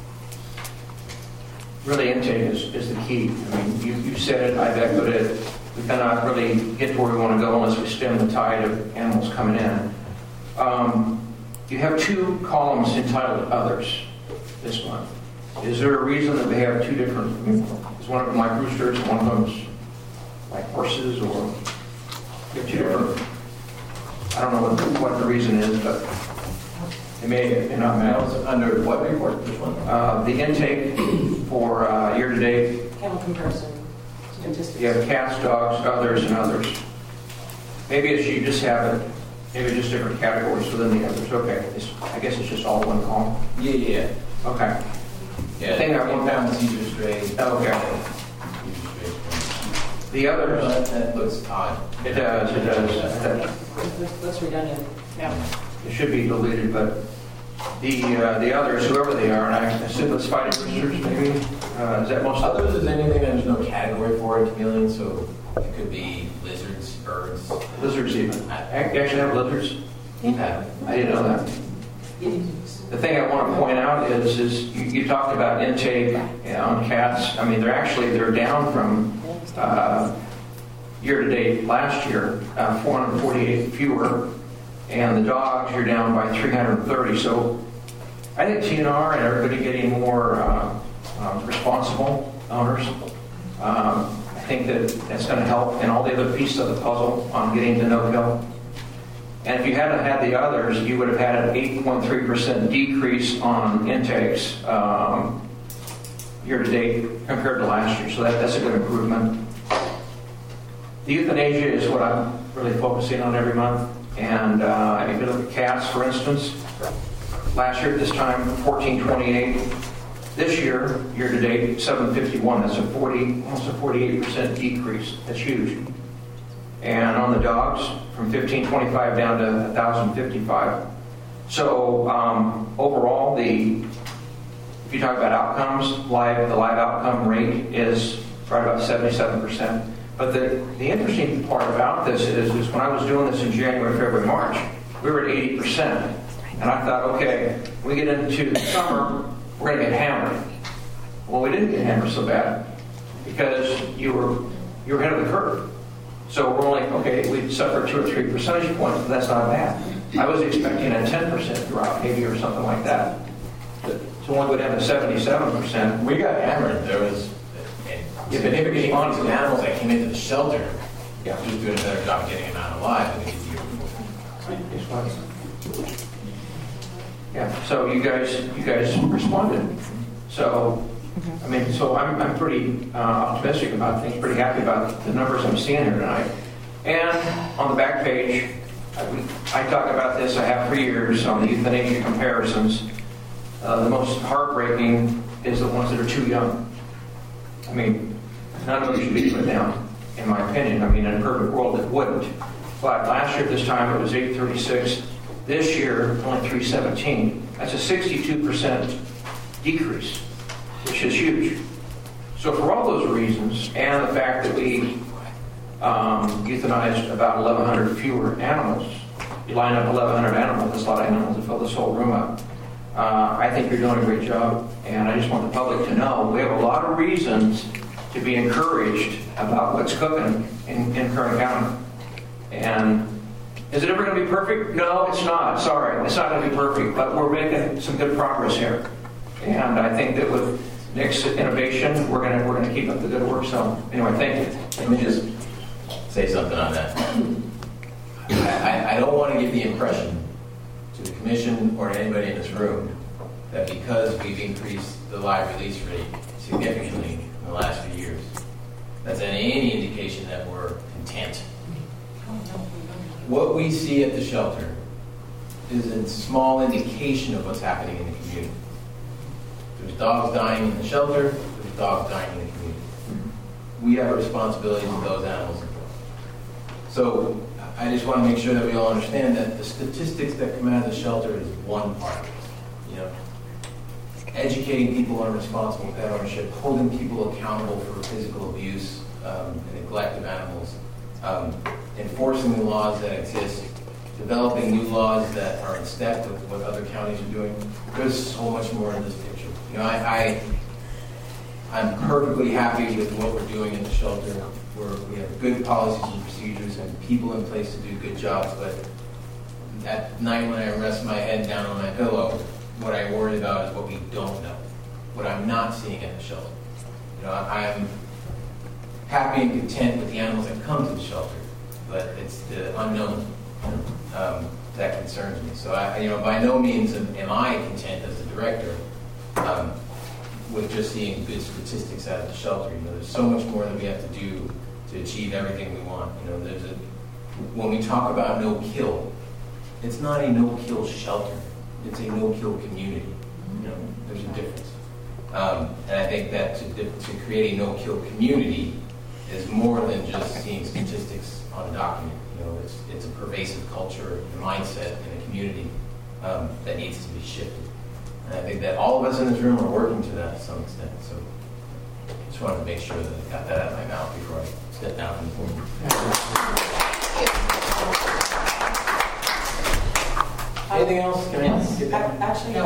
really intake is, is the key. I mean, you, you said it, I've echoed it. We cannot really get to where we want to go unless we stem the tide of animals coming in. Um, you have two columns entitled Others this month. Is there a reason that they have two different, I mean, is one of them like roosters, one of them's like horses, or you have two different, I don't know what, what the reason is, but it may, it may not matter. Under what report? Which one? Uh, the intake for uh, year-to-date. Kennel comparison statistics. You have cats, dogs, others, and others. Maybe it's you just have it, maybe just different categories within the others. Okay, it's, I guess it's just all one column. Yeah, yeah. Okay. Yeah, I think I want found the seizure stray. Okay. The others. That, that looks odd. It does, it does. That's that's redundant. Yeah. It should be deleted, but the uh, the others, whoever they are, and I assume it's fighting roosters, maybe? Uh, is that most of Others is anything that there's no category for it, chameleon, so it could be lizards, birds. Lizards even. I actually have lizards. Yeah. I didn't know that. The thing I want to point out is, is you, you talked about intake on cats. I mean, they're actually, they're down from uh, year-to-date last year, uh, four hundred forty-eight fewer. And the dogs, you're down by three hundred thirty. So I think T N R and everybody getting more uh, uh, responsible owners, um, I think that that's going to help, and all the other pieces of the puzzle on getting to no-kill. And if you hadn't had the others, you would have had an eight point three percent decrease on intakes um, year-to-date compared to last year. So that, that's a good improvement. The euthanasia is what I'm really focusing on every month. And uh, if you look at cats, for instance, last year at this time, fourteen twenty-eight. This year, year-to-date, seven fifty-one. That's a forty, almost a forty-eight percent decrease. That's huge. And on the dogs, from fifteen twenty-five down to one thousand fifty-five. So um, overall, the if you talk about outcomes, live the live outcome rate is right about seventy-seven percent. But the, the interesting part about this is, is when I was doing this in January, February, March, we were at eighty percent. And I thought, okay, when we get into the summer, we're going to get hammered. Well, we didn't get hammered so bad because you were you were ahead of the curve. So we're only, okay, we suffered two or three percentage points, but that's not bad. I was expecting a ten percent drop maybe or something like that. So when we go down to seventy-seven percent. We got hammered. There was a significant increase in animals that came into the shelter. Yeah. Just doing a better job of getting them out alive than they did the year before. Yeah, so you guys, you guys responded. So I mean, so I'm, I'm pretty uh, optimistic about things, pretty happy about the numbers I'm seeing here tonight. And on the back page, I, we, I talk about this, I have for years, on the euthanasia comparisons. Uh, the most heartbreaking is the ones that are too young. I mean, none of them should be put down, in my opinion. I mean, in a perfect world, it wouldn't. But last year, this time, it was eight thirty-six. This year, only three seventeen. That's a sixty-two percent decrease, which is huge. So for all those reasons, and the fact that we um, euthanized about eleven hundred fewer animals, you line up eleven hundred animals, that's a lot of animals to fill this whole room up. Uh, I think you're doing a great job, and I just want the public to know we have a lot of reasons to be encouraged about what's cooking in, in Kern County. And is it ever going to be perfect? No, it's not. Sorry, it's not going to be perfect, but we're making some good progress here. And I think that with Nick's innovation, we're going to we're going to keep up the good work. So anyway, thank you. Let me just say something on that. I, I don't want to give the impression to the commission or to anybody in this room that because we've increased the live release rate significantly in the last few years, that's any indication that we're content. What we see at the shelter is a small indication of what's happening in the community. There's dogs dying in the shelter, there's dogs dying in the community. We have a responsibility to those animals. So I just want to make sure that we all understand that the statistics that come out of the shelter is one part of it. You know, educating people on responsible pet ownership, holding people accountable for physical abuse um, and neglect of animals, um, enforcing the laws that exist, developing new laws that are in step with what other counties are doing. There's so much more in this picture. You know, I, I I'm perfectly happy with what we're doing in the shelter. We're, we have good policies and procedures and people in place to do good jobs. But at night when I rest my head down on my pillow, what I worry about is what we don't know, what I'm not seeing at the shelter. You know, I'm happy and content with the animals that come to the shelter, but it's the unknown um, that concerns me. So, I, you know, by no means am, am I content as a director um, with just seeing good statistics out of the shelter. You know, there's so much more that we have to do to achieve everything we want. You know, there's a when we talk about no kill, it's not a no kill shelter. It's a no kill community. You know, there's a difference. Um, and I think that to, to create a no kill community is more than just seeing statistics on a document. You know, it's it's a pervasive culture and mindset in a community um, that needs to be shifted. And I think that all of us in this room are working to that to some extent. So I just wanted to make sure that I got that out of my mouth before I step down from the podium. Anything else? Can I Yes. get that? Actually,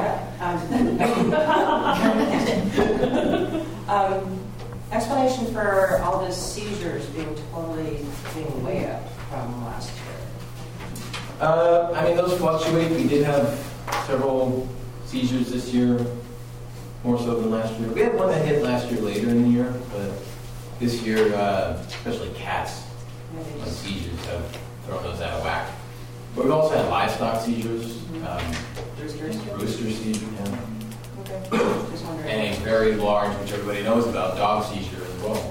yeah. Um, um, explanation for all the seizures being totally being way up from last year. Uh, I mean, those fluctuate. We did have several seizures this year, more so than last year. We had one that hit last year later in the year, but this year, uh, especially cats on seizures have thrown those out of whack. But we've also had livestock seizures, um, Roosters? rooster seizure, yeah. Okay. Just wondering. And a very large, which everybody knows about, dog seizure as well.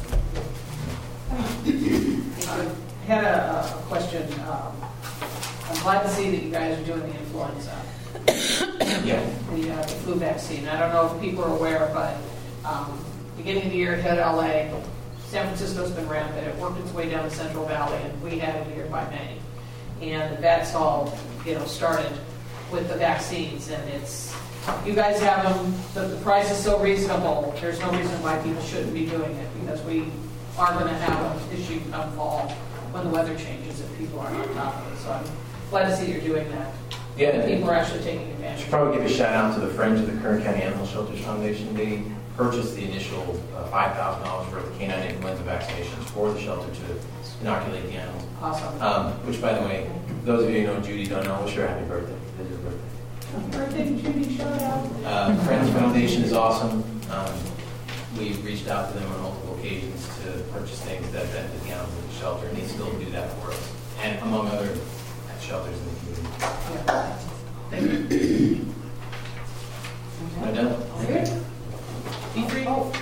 I had a, a question. Um, I'm glad to see that you guys are doing the influenza, Yeah. the, uh, the flu vaccine. I don't know if people are aware, but um, beginning of the year, it hit L A. San Francisco's been rampant. It worked its way down the Central Valley, and we had it here by May. And the vets all, you know, started with the vaccines, and it's, you guys have them, the, the price is so reasonable, there's no reason why people shouldn't be doing it, because we are going to have an issue come fall when the weather changes if people aren't on top of it. So I'm glad to see you're doing that. Yeah. And people are actually taking I advantage. should probably give a shout out to the Friends of the Kern County Animal Shelters Foundation. They purchased the initial uh, five thousand dollars worth of canine influenza vaccinations for the shelter to inoculate the animals. Awesome. Um, which, by the way, those of you who know Judy don't know, wish her happy birthday. It is her birthday. Happy birthday, Judy, shout out. Uh, Friends Foundation is awesome. Um, we've reached out to them on multiple occasions to purchase things that benefit the animals at the shelter, and they still do that for us, and among other shelters in the community. Yeah. Thank you. Am I done? Good.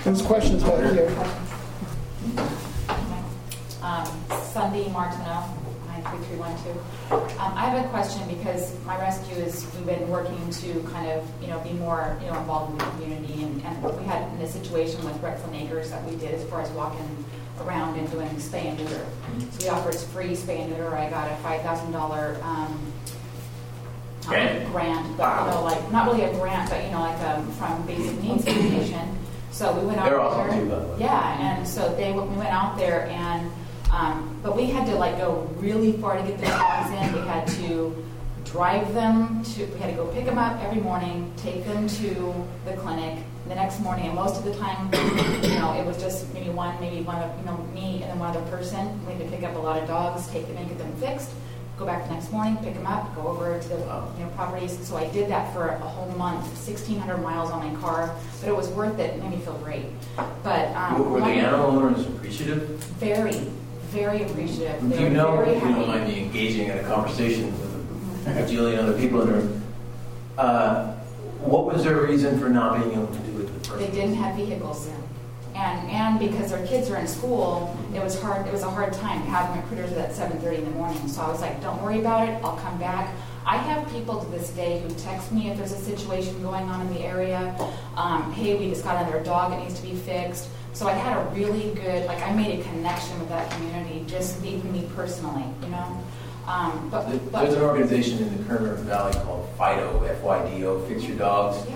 There's questions back here. Um, Sunday Martineau, nine three three one two. Um, I have a question because my rescue is, we've been working to kind of, you know, be more, you know, involved in the community, and, and we had in a situation with Rexland Acres that we did as far as walking around and doing spay and neuter. So we offered free spay and neuter. I got a five thousand dollars um, Grant? um, grant, but, you know, like, not really a grant, but, you know, like um, from Basic Needs Foundation. So we went out They're there. awesome too, by the way. Yeah, and so they, we went out there and, um, but we had to like go really far to get those dogs in. We had to drive them to, we had to go pick them up every morning, take them to the clinic the next morning, and most of the time, you know, it was just maybe one, maybe one of, you know, me and then one other person. We had to pick up a lot of dogs, take them and get them fixed, go back the next morning, pick them up, go over to the, you know, properties. So I did that for a whole month, sixteen hundred miles on my car, but it was worth it. It made me feel great. But um, Were the animal owners appreciative? Very, very appreciative. Do They you were know, very if you don't happy. mind me engaging in a conversation with a Julie and other people in the room, uh, what was their reason for not being able to do it the first They didn't have vehicles. And, and because their kids are in school, it was hard. It was a hard time having recruiters at seven thirty in the morning. So I was like, don't worry about it. I'll come back. I have people to this day who text me if there's a situation going on in the area. Um, hey, we just got another dog that needs to be fixed. So I had a really good, like I made a connection with that community, just speaking me personally, you know. Um, but, but There's an organization in the Kern River Valley called FIDO, F Y D O, Fix Your Dogs. Yeah.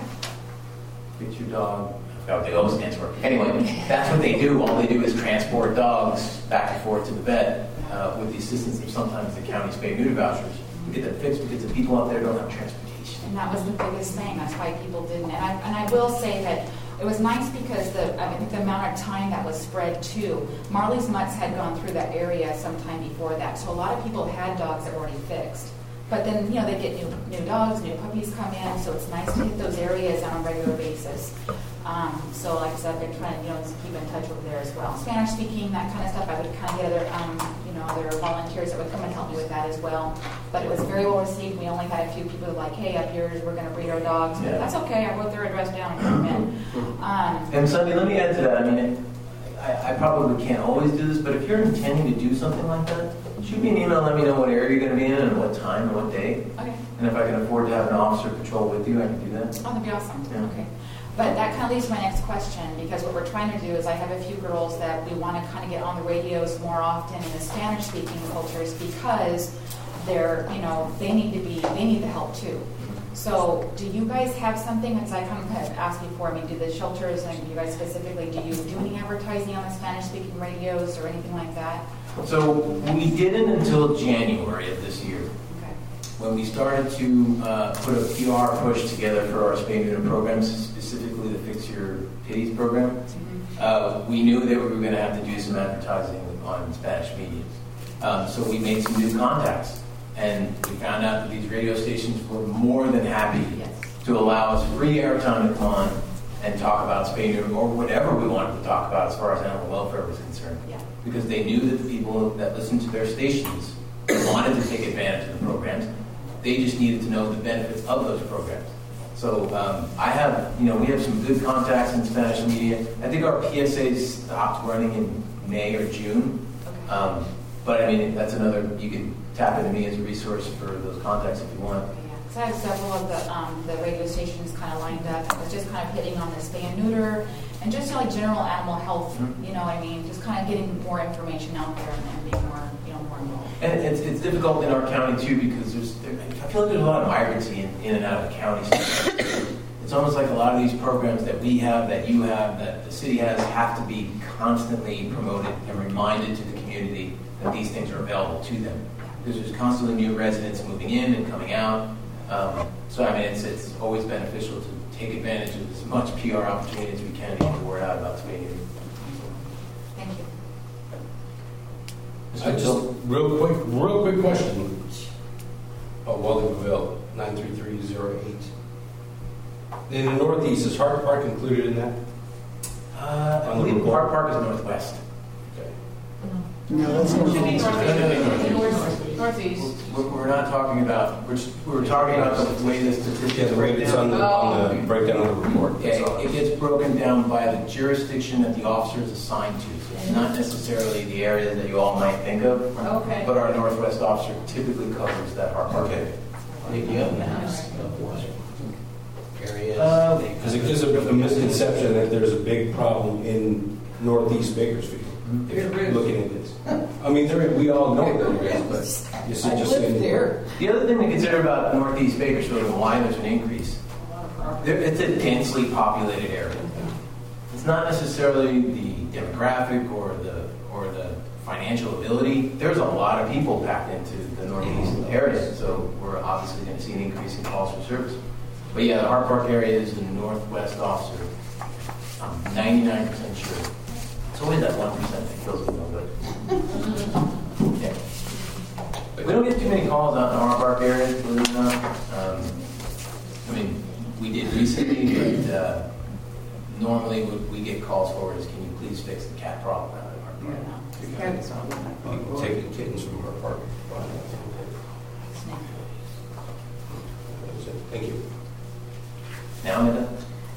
Fix Your Dog. I forgot what the O stands for. Anyway, that's what they do. All they do is transport dogs back and forth to the vet uh, with the assistance of sometimes the county spay and neuter vouchers. We get them fixed because the people out there don't have transportation. And that was the biggest thing. That's why people didn't. And I, and I will say that it was nice because the I think the amount of time that was spread too. Marley's Mutts had gone through that area sometime before that, so a lot of people had dogs that were already fixed. But then, you know, they get new new dogs, new puppies come in, so it's nice to hit those areas on a regular basis. Um, so like I said, I've been trying to, you know, just keep in touch over there as well. Spanish speaking, that kind of stuff, I would kind of get other, um, you know, other volunteers that would come and help me with that as well. But it was very well received. We only had a few people like, hey, up here, we're going to breed our dogs. Yeah. That's okay. I wrote their address down and put them in. Um, And Sunday, let me add to that. I mean, I, I probably can't always do this, but if you're intending to do something like that, shoot me an email, let me know what area you're going to be in and what time and what day. okay. And if I can afford to have an officer patrol with you, I can do that. Oh, that'd be awesome. Yeah. Okay. But that kind of leads to my next question, because what we're trying to do is I have a few girls that we want to kind of get on the radios more often in the Spanish-speaking cultures, because they're, you know, they need to be, they need the help too. So do you guys have something, as I kind of asked before, I mean, do the shelters, and you guys specifically, do you do any advertising on the Spanish-speaking radios or anything like that? So we didn't until January of this year, Okay. when we started to uh, put a P R push together for our spay neuter programs, specifically the Fix Your Pitties program. Mm-hmm. Uh, we knew that we were going to have to do some advertising on Spanish media. Um, so we made some new contacts, and we found out that these radio stations were more than happy Yes. to allow us free airtime to come on and talk about spay neuter or whatever we wanted to talk about as far as animal welfare was concerned. Yeah. Because they knew that the people that listened to their stations wanted to take advantage of the programs. They just needed to know the benefits of those programs. So um, I have, you know, we have some good contacts in Spanish media. I think our P S A stopped running in May or June. Okay. Um, but I mean, that's another, you can tap into me as a resource for those contacts if you want. So I have several of the um, the radio stations kind of lined up. I was just kind of hitting on the spay and neuter and just, you know, like general animal health. Mm-hmm. You know, what I mean, just kind of getting more information out there and, and being more, you know, more involved. And it's, it's difficult in our county too, because there's there, I feel like there's a lot of migrancy in, in and out of the county. It's almost like a lot of these programs that we have, that you have, that the city has, have to be constantly promoted and reminded to the community that these things are available to them. Because there's constantly new residents moving in and coming out. Um, so I mean, it's it's always beneficial to take advantage of as much P R opportunity as we can to get the word out about spay neuter. Thank you. I just, real quick, real quick question. Oh, Wellingtonville, nine three three zero eight. In the Northeast, is Hart Park included in that? Uh, I On the believe report? Hart Park is northwest. Okay. No, that's Should be not. northeast. Northeast. Northeast. We're we're not talking about, we're, just- we were talking about the way the statistics Yeah, the way break it's on down. the, on the breakdown of the report. Okay, That's all. it gets broken down by the jurisdiction that the officer is assigned to. So it's not necessarily the area that you all might think of. Okay. But our Northwest officer typically covers that Hart Park. Okay. Nick, you have maps of what areas? Uh, Because it gives a a misconception that there's a big problem in northeast Bakersfield. If There you're is. looking at this. I mean, there, we all know that there is, but it's I just lived saying. there. The other thing to consider about Northeast Bakersfield and why there's an increase, there- it's a densely populated area. It's not necessarily the demographic or the or the financial ability. There's a lot of people packed into the Northeast area, so we're obviously going to see an increase in calls for service. But yeah, the Hart Park area is the Northwest officer. I'm ninety-nine percent sure. It's always that one percent that kills me, though, but yeah. We don't get too many calls out in the Hart Park area, believe it or not. Um, I mean, we did recently, but uh, normally what we get calls for is, can you please fix the cat problem out at Hart Park? People taking kittens from our park. Thank you. Now, Amanda?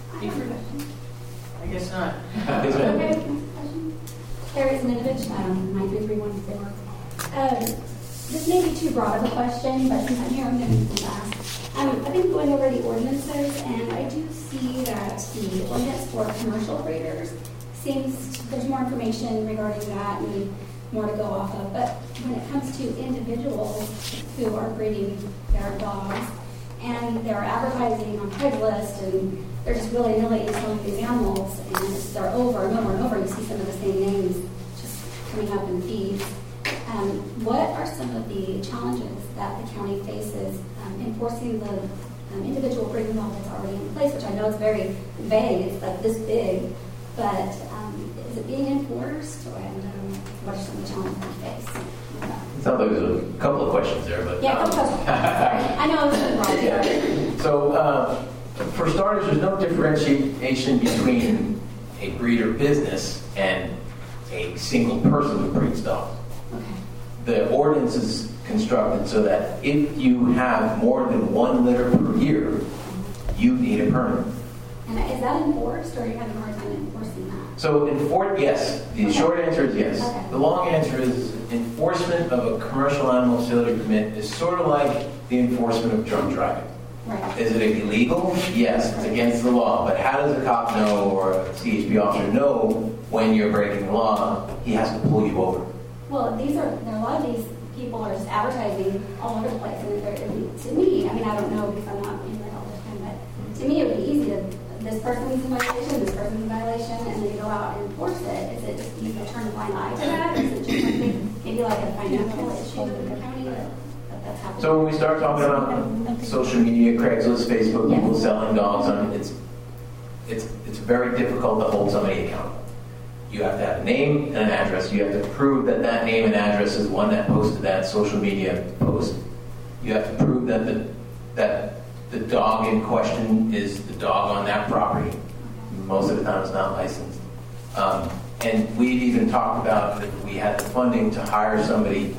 I guess not. Yes, ma'am. Okay. Carrie Ziminovich, um, nine three three one four. Um, this may be too broad of a question, but since I'm here, I'm going to ask. Um, I've been going over the ordinances, and I do see that the ordinance for commercial breeders seems to, there's more information regarding that and more to go off of. But when it comes to individuals who are breeding their dogs, and they're advertising on Craigslist, and they're just willy-nilly selling these animals, and they're over and over and over. You see some of the same names just coming up in feeds. Um, what are some of the challenges that the county faces um, enforcing the um, individual breeding law that's already in place, which I know is very vague, it's like this big, but um, is it being enforced, and um, what are some of the challenges we face? It sounds like there's a couple of questions there, but... Yeah, um, come on. Sorry. I know it's broad. Yeah. So, uh, for starters, there's no differentiation between a breeder business and a single person who breeds dogs. Okay. The ordinance is constructed so that if you have more than one litter per year, you need a permit. And is that enforced, or are you having a hard time enforcing that? So, enfor- yes. The Okay. short answer is yes. Okay. The long answer is enforcement of a commercial animal facility permit is sort of like the enforcement of drunk driving. Right. Is it illegal? Yes, it's against the law. But how does a cop know, or a C H P officer know when you're breaking the law? He has to pull you over. Well, these are, there are a lot of these people are just advertising all over the place. And they're- to me, I mean, I don't know because I'm not in it all the time, but to me, it would be easy to, this person's in violation, this person's in violation, and then you go out and enforce it. Is it just easy to turn a blind eye to that? Or is it just something, maybe like a financial issue with the county that that that's happening? So when we start talking about social media, Craigslist, Facebook, people selling dogs, I mean, it's it's it's very difficult to hold somebody accountable. You have to have a name and an address. You have to prove that that name and address is the one that posted that social media post. You have to prove that the that the dog in question is the dog on that property. Most of the time, it's not licensed. Um, and we've even talked about that we had the funding to hire somebody,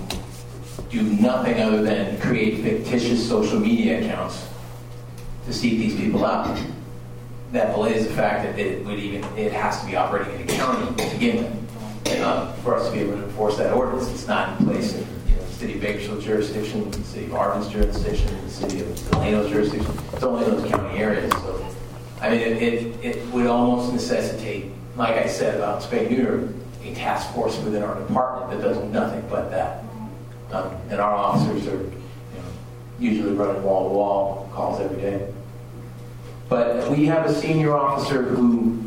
do nothing other than create fictitious social media accounts to seek these people out. That belays the fact that it would even it has to be operating in a county to begin with, um, for us to be able to enforce that ordinance. It's not in place in you know, the city of Bakersfield jurisdiction, the city of Arvin's jurisdiction, the city of Delano's jurisdiction. It's only in those county areas. So, I mean, it, it, it would almost necessitate, like I said about spay neuter, a task force within our department that does nothing but that. Um, and our officers are you know, usually running wall to wall calls every day. But we have a senior officer who,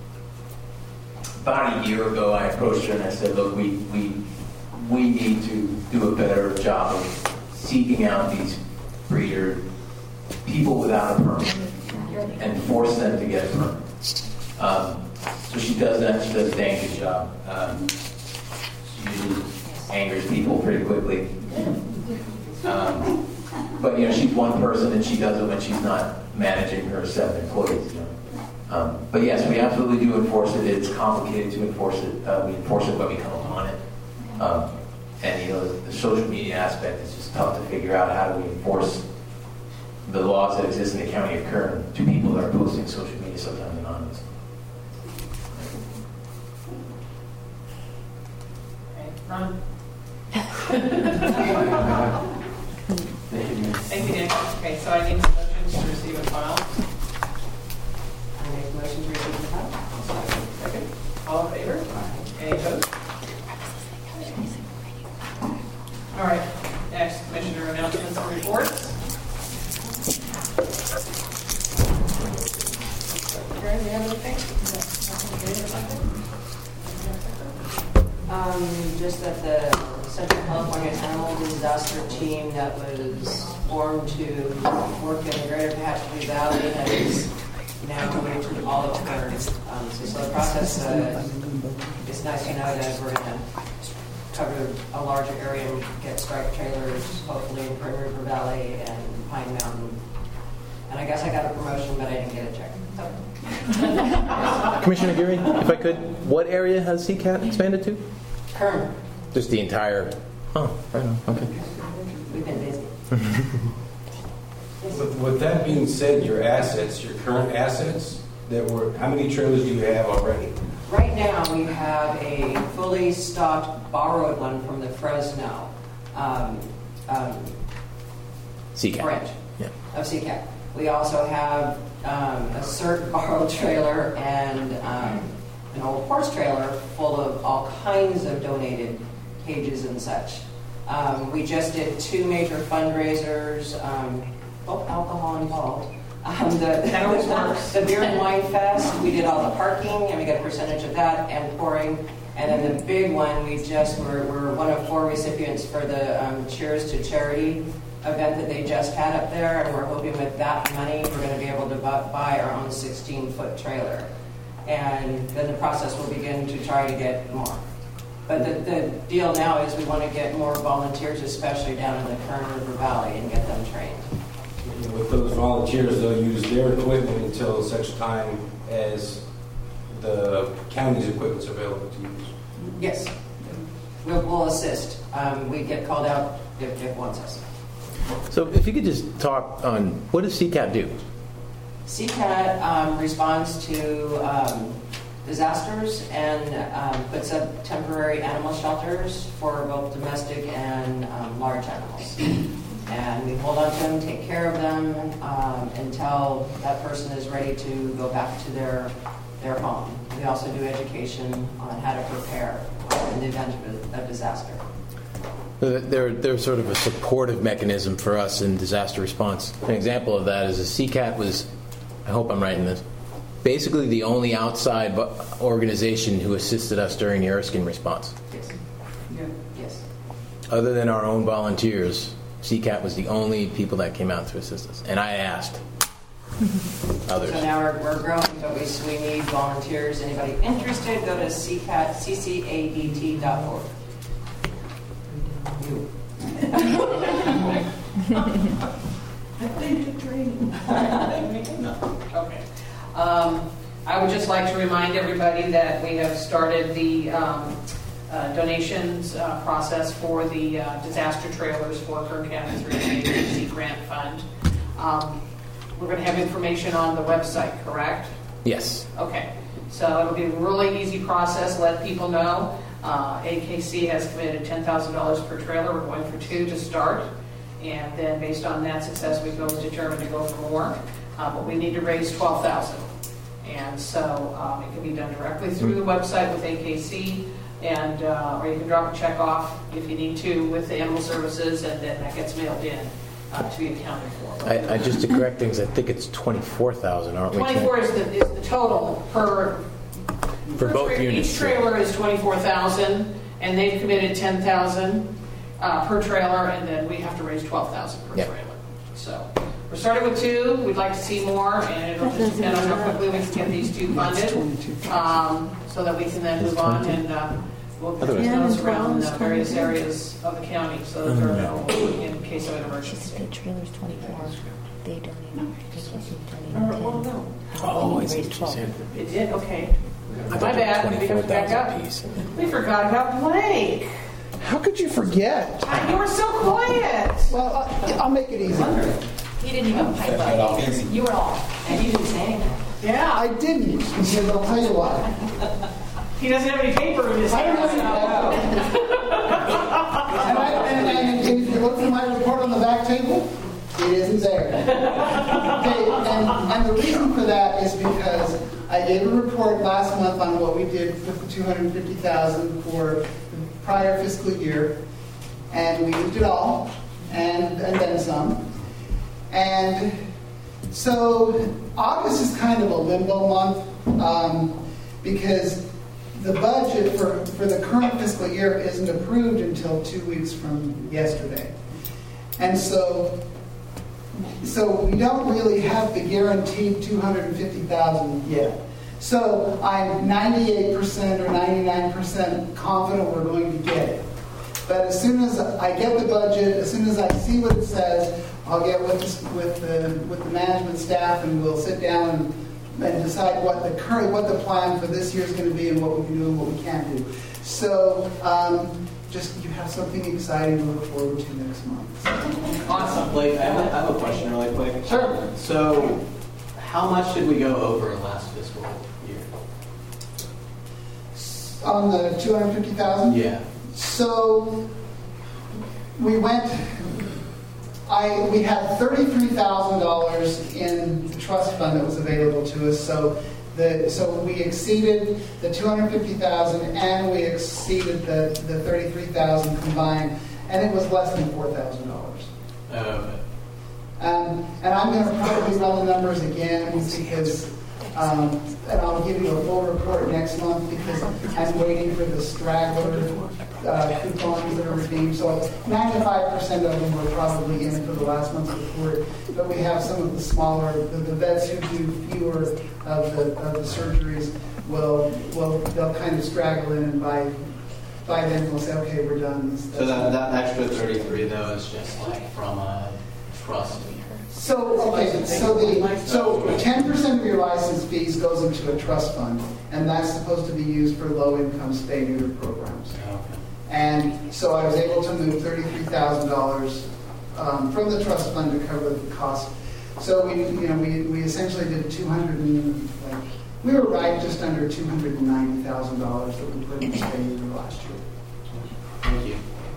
about a year ago, I approached her and I said, look, we, we, we need to do a better job of seeking out these breeder people without a permit and force them to get a permit. Um, so she does that. She does a dang good job. Um, she usually angers people pretty quickly. Um, but, you know, she's one person and she does it when she's not managing her seven employees. You know? um, but yes, we absolutely do enforce it. It's complicated to enforce it. Uh, we enforce it when we come upon it. Um, And, you know, the, the social media aspect is just tough to figure out how do we enforce the laws that exist in the county of Kern to people that are posting social media sometimes anonymous. Okay, Ron? Thank you, Dan. Okay, so I need some motions to receive and file. I make a motion to receive and file. Second. All in favor? Any opposed? All right, next, Commissioner announcements and reports. Karen, do you have anything? Um, just that the Central California Animal Disaster Team that was formed to work in the greater Tehachapi Valley has now moved to all of Kern. Um, so, so the process, uh, it's nice to know that we're going to cover a larger area and get strike trailers, hopefully in Kern River Valley and Pine Mountain. And I guess I got a promotion, but I didn't get a check. So. Commissioner Geary, if I could, what area has C CAT expanded to? Kern. Just the entire. Oh, right on. Okay. We've been busy. With, with that being said, your assets, your current assets, that were, how many trailers do you have already? Right now, we have a fully stocked borrowed one from the Fresno um, um, C CAT. branch Yeah. of C CAT. We also have um, a CERT borrowed trailer and um, an old horse trailer full of all kinds of donated cages and such. Um, we just did two major fundraisers, um, both alcohol involved. Um, the, That always works. the Beer and Wine Fest, we did all the parking and we got a percentage of that and pouring. And then the big one, we just were, we're one of four recipients for the um, Cheers to Charity event that they just had up there, and we're hoping with that money we're going to be able to bu- buy our own sixteen foot trailer. And then the process will begin to try to get more. But the, the deal now is we want to get more volunteers, especially down in the Kern River Valley, and get them trained. With those volunteers, they'll use their equipment until such time as the county's equipment's available to use. Yes, we'll, we'll assist. Um, we get called out if it wants us. So if you could just talk on, what does C CAT do? C CAT um, responds to um, disasters and um, puts up temporary animal shelters for both domestic and um, large animals. And we hold on to them, take care of them um, until that person is ready to go back to their their home. We also do education on how to prepare in the event of a, a disaster. They're, they're sort of a supportive mechanism for us in disaster response. An example of that is a C CAT was, I hope I'm right in this, basically the only outside organization who assisted us during the Erskine response. Yes. Yeah. Yes. Other than our own volunteers, C CAT was the only people that came out to assist us. And I asked others. So now we're, we're growing, but we, we need volunteers. Anybody interested, go to C CAT, C C A D T dot org. You. I think the training. Okay. Um, I would just like to remind everybody that we have started the um, uh, donations uh, process for the uh, disaster trailers for Kern County through the A B C grant fund. Um, we're going to have information on the website, correct? Yes. Okay. So it'll be a really easy process. Let people know. Uh, A K C has committed ten thousand dollars per trailer. We're going for two to start. And then based on that success, we go determine to go for more. Uh, but we need to raise twelve thousand dollars. And so um, it can be done directly through the website with A K C, and uh, or you can drop a check off if you need to with the Animal Services, and then that gets mailed in uh, to be accounted for. I, I just to correct things, I think it's twenty-four thousand, aren't we? twenty-four is the, is the total per For both tra- units. Each trailer is twenty-four thousand, and they've committed ten thousand uh, per trailer, and then we have to raise twelve thousand per Yep. trailer. So we're starting with two. We'd like to see more, and it'll just depend on how quickly we can get these two funded, um, so that we can then move on and uh, we'll put those around the various areas of the county so that they're available in case of an emergency. The trailer's twenty-four. They donated. Well, no. Oh, I see what you're saying. It did? Okay. I My thought it was bad. We have to back twenty-four thousand up. apiece. We forgot about Blake. How could you forget? You were so quiet. Well, I'll, I'll make it easy. He didn't even pipe up. You were off. And you didn't say anything. Yeah. I didn't, because I'll tell you why. He doesn't have any paper in his I don't hand. have any paper. And, I, and, and if you look at my report on the back table, it isn't there. Okay, and, and the reason for that is because I gave a report last month on what we did with the two hundred fifty thousand dollars for the prior fiscal year, and we used it all, and, and then some. And so August is kind of a limbo month um, because the budget for, for the current fiscal year isn't approved until two weeks from yesterday. And so so we don't really have the guaranteed two hundred fifty thousand dollars yet. So I'm ninety-eight percent or ninety-nine percent confident we're going to get it. But as soon as I get the budget, as soon as I see what it says, I'll get with the, with the, with the management staff and we'll sit down and and decide what the current, what the plan for this year is going to be and what we can do and what we can't do. So um, just you have something exciting to look forward to next month. Awesome. Blake, I have, a, I have a question really quick. Sure. So how much did we go over last fiscal year? On the two hundred fifty thousand dollars? Yeah. So we went, I we had thirty-three thousand dollars in the trust fund that was available to us. So the so we exceeded the two hundred fifty thousand dollars and we exceeded the, the thirty-three thousand dollars combined, and it was less than four thousand dollars. Okay. Um, and I'm going to probably run the numbers again because, um, and I'll give you a full report next month because I'm waiting for the straggler uh, coupons that are redeemed. So ninety-five percent of them were probably in for the last month's report, but we have some of the smaller, the, the vets who do fewer of the, of the surgeries will, will they'll kind of straggle in, and by by then we'll say, okay, we're done. So that, that extra thirty-three though is just like from a trust. So okay, so the so ten percent of your license fees goes into a trust fund, and that's supposed to be used for low-income spay neuter programs. Okay. And so I was able to move thirty-three thousand dollars um, from the trust fund to cover the cost. So we, you know, we we essentially did two hundred and like we were right just under two hundred and ninety thousand dollars that we put in spay neuter last year. Thank you.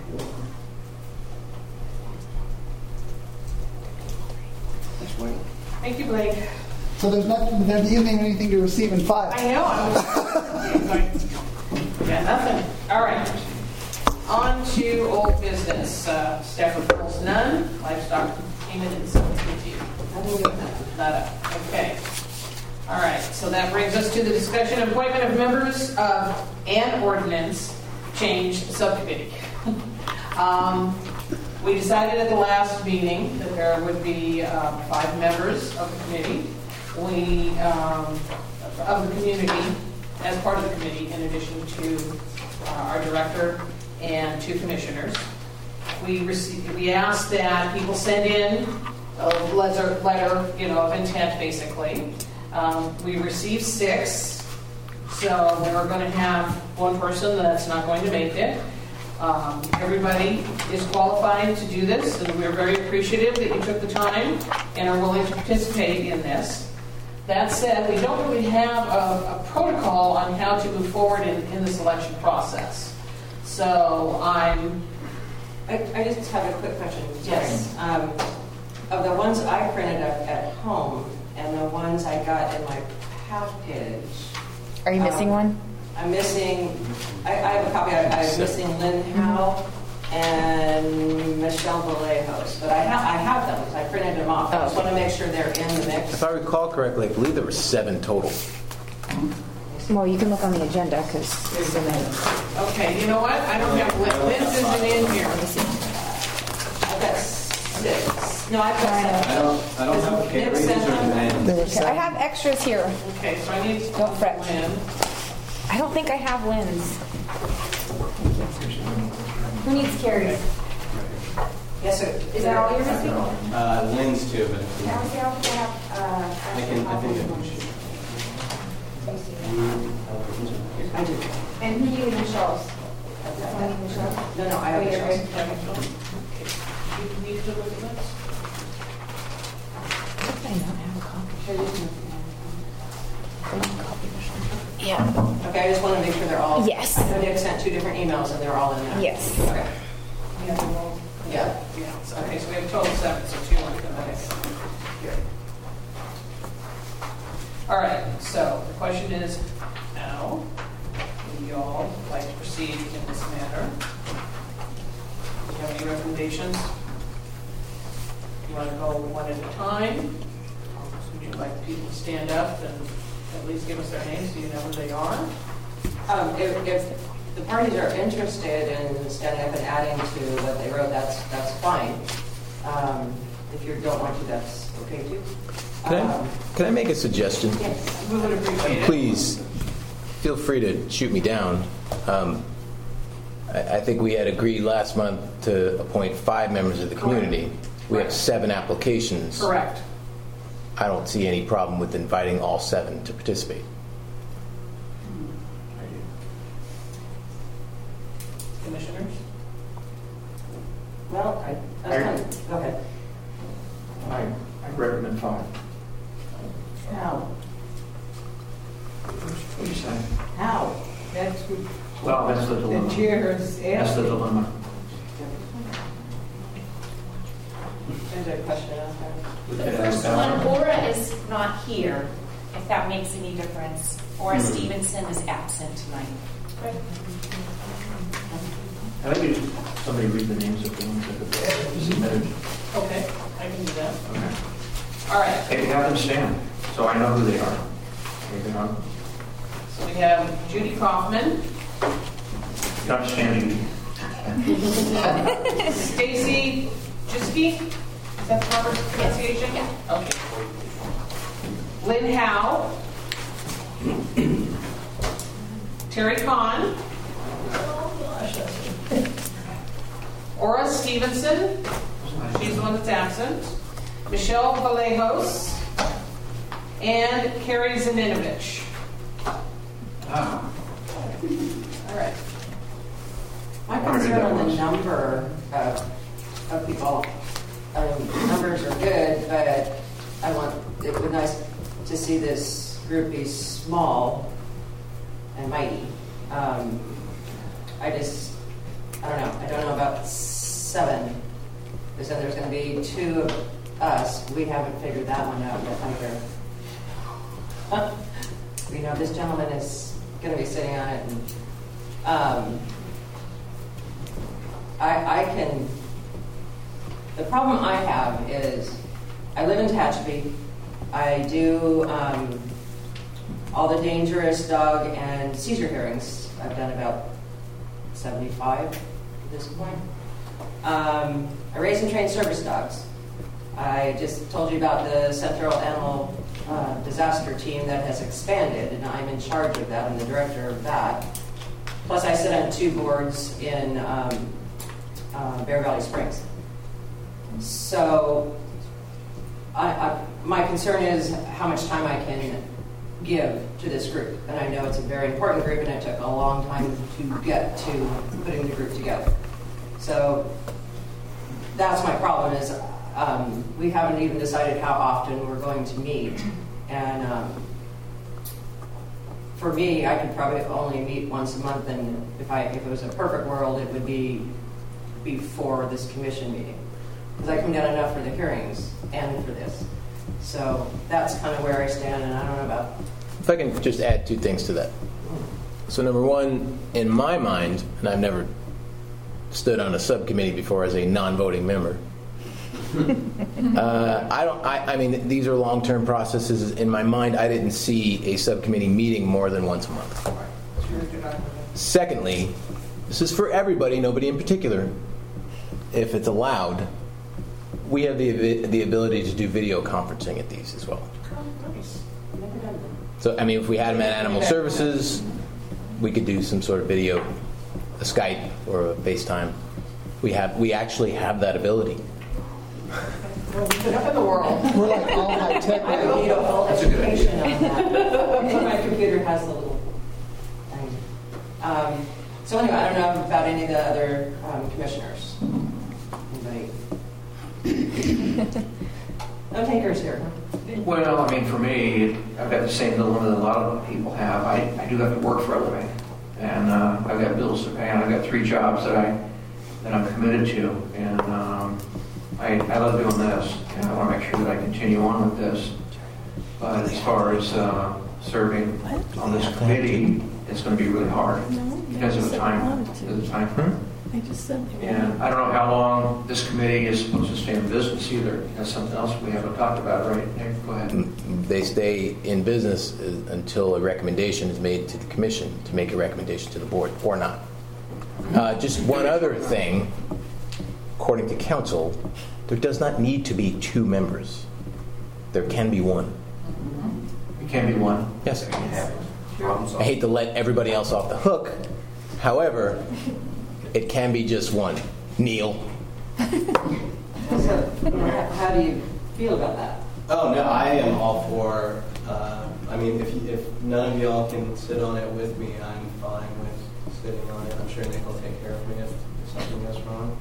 Thank you, Blake. So there's nothing, there isn't anything to receive in five. I know. I was, yeah, nothing. All right. On to old business. Uh, staff reports none. Livestock payment and substitute. Nada. Okay. All right. So that brings us to the discussion and appointment of members of an ordinance change subcommittee. um, We decided at the last meeting that there would be uh, five members of the committee, we, um, of the community, as part of the committee, in addition to uh, our director and two commissioners. We received, we asked that people send in a letter, letter you know, of intent, basically. Um, we received six, so we're going to have one person that's not going to make it. Um, everybody is qualified to do this, and we're very appreciative that you took the time and are willing to participate in this. That said, we don't really have a, a protocol on how to move forward in, in the selection process. So I'm... I, I just have a quick question. Yes. Um, of the ones I printed up at home and the ones I got in my package... Are you missing um, one? I'm missing, I, I have a copy, I, I'm missing Lynn Howe and Michelle Vallejos, but I, ha- I have them, I printed them off. I just want to make sure they're in the mix. If I recall correctly, I believe there were seven total. Well, you can look on the agenda because there's so many. Okay, you know what? I don't have, Lynn Lynn's isn't in here. I've got six. No, I've got seven. I don't, I don't have a catering Okay, I have extras here. Okay, so I need to Don't fret. Lynn. I don't think I have Lynn's. Who needs Carrie's? Yes, sir. Is that all you're missing? Uh, Lynn's too, but Now, see, I have, uh, I can, I think I can shoot. I do. And who needs Michelle's? No, no, I have Michelle's. You need to look at this? I not have a copy. Yeah. Okay, I just want to make sure they're all. Yes. I know Nick sent two different emails and they're all in there. Yes. Okay. Yeah. Yeah. Okay, so we have a total of seven, so two want to come back. Here. All right, so the question is, how would y'all like to proceed in this matter? Do you have any recommendations? You want to go one at a time? Would you like people to stand up and at least give us their names so you know who they are? Um, if, if the parties are interested in standing up and adding to what they wrote, that's that's fine. Um, if you don't want to, that's okay too. Can I, Um, can I make a suggestion? Yes. We would appreciate it. Please, feel free to shoot me down. Um, I, I think we had agreed last month to appoint five members of the community. We have seven applications. Correct. I don't see any problem with inviting all seven to participate. Commissioners? Well, I, that's kind of, go ahead. I, I recommend five. How? What do you say? How? That's what Well, that's the dilemma. the chair is That's the asking. dilemma. There's a question out there. We The could first ask one, Alan. Aura is not here, if that makes any difference. Aura Hmm. Stevenson is absent tonight. I think you just, somebody read the names of the ones that have submitted. Okay, I can do that. Okay. All right, Hey, have them stand, so I know who they are. Maybe not. so we have Judy Kaufman, Not standing. Stacy Jiske, is that the proper pronunciation? Yeah. Okay. Lynn Howe, Terry Kahn, Aura Stevenson, she's the one that's absent, Michelle Vallejos, and Carrie Zaninovich. Ah. All right. My concern on the number of, of people, um, numbers are good, but I want, it would be nice to see this group be small and mighty. Um, I just, I don't know, I don't know about seven. They said there's going to be two of us. We haven't figured that one out yet either. We know this gentleman is going to be sitting on it. And, um, I, I can, the problem I have is I live in Tehachapi. I do um, all the dangerous dog and seizure hearings. I've done about seventy-five at this point. Um, I raise and train service dogs. I just told you about the Central Animal uh, Disaster Team that has expanded, and I'm in charge of that. I'm the director of that. Plus, I sit on two boards in um, uh, Bear Valley Springs. So, I, I, my concern is how much time I can give to this group. And I know it's a very important group, and it took a long time to get to putting the group together. So, that's my problem is um, we haven't even decided how often we're going to meet. And um, for me, I could probably only meet once a month, and if I if it was a perfect world, it would be before this commission meeting. Because I come down enough for the hearings and for this. So that's kind of where I stand, and I don't know about... If I can just add two things to that. So number one, in my mind, and I've never stood on a subcommittee before as a non-voting member, uh, I don't. I, I mean, these are long-term processes. In my mind, I didn't see a subcommittee meeting more than once a month. Secondly, this is for everybody, nobody in particular. If it's allowed, we have the the ability to do video conferencing at these as well. So, I mean, if we had them at Animal Services, we could do some sort of video, a Skype or a FaceTime. We have, we actually have that ability. Well, we've been up in the world. We're like all high tech. I don't need a full education on that. My computer has a little thing. Um, So anyway, I don't know about any of the other um, commissioners. Anybody? No takers here. Well, I mean, for me, I've got the same dilemma that a lot of people have. I, I do have to work for a living, and uh, I've got bills to pay, and I've got three jobs that I that I'm committed to, and um, I, I love doing this, and I want to make sure that I continue on with this. But as far as uh, serving on this committee, it's going to be really hard because of the time. The time. Hmm? They just said they And I don't know how long this committee is supposed to stay in business either. That's something else we haven't talked about, right? Nick, go ahead. They stay in business until a recommendation is made to the commission to make a recommendation to the board or not. Uh, just one other thing, according to council, there does not need to be two members. There can be one. It can be one. Yes. I hate to let everybody else off the hook. However, it can be just one. Neil. So, how do you feel about that? Oh, no, I am all for, uh, I mean, if, if none of y'all can sit on it with me, I'm fine with sitting on it. I'm sure Nick will take care of me if something goes wrong.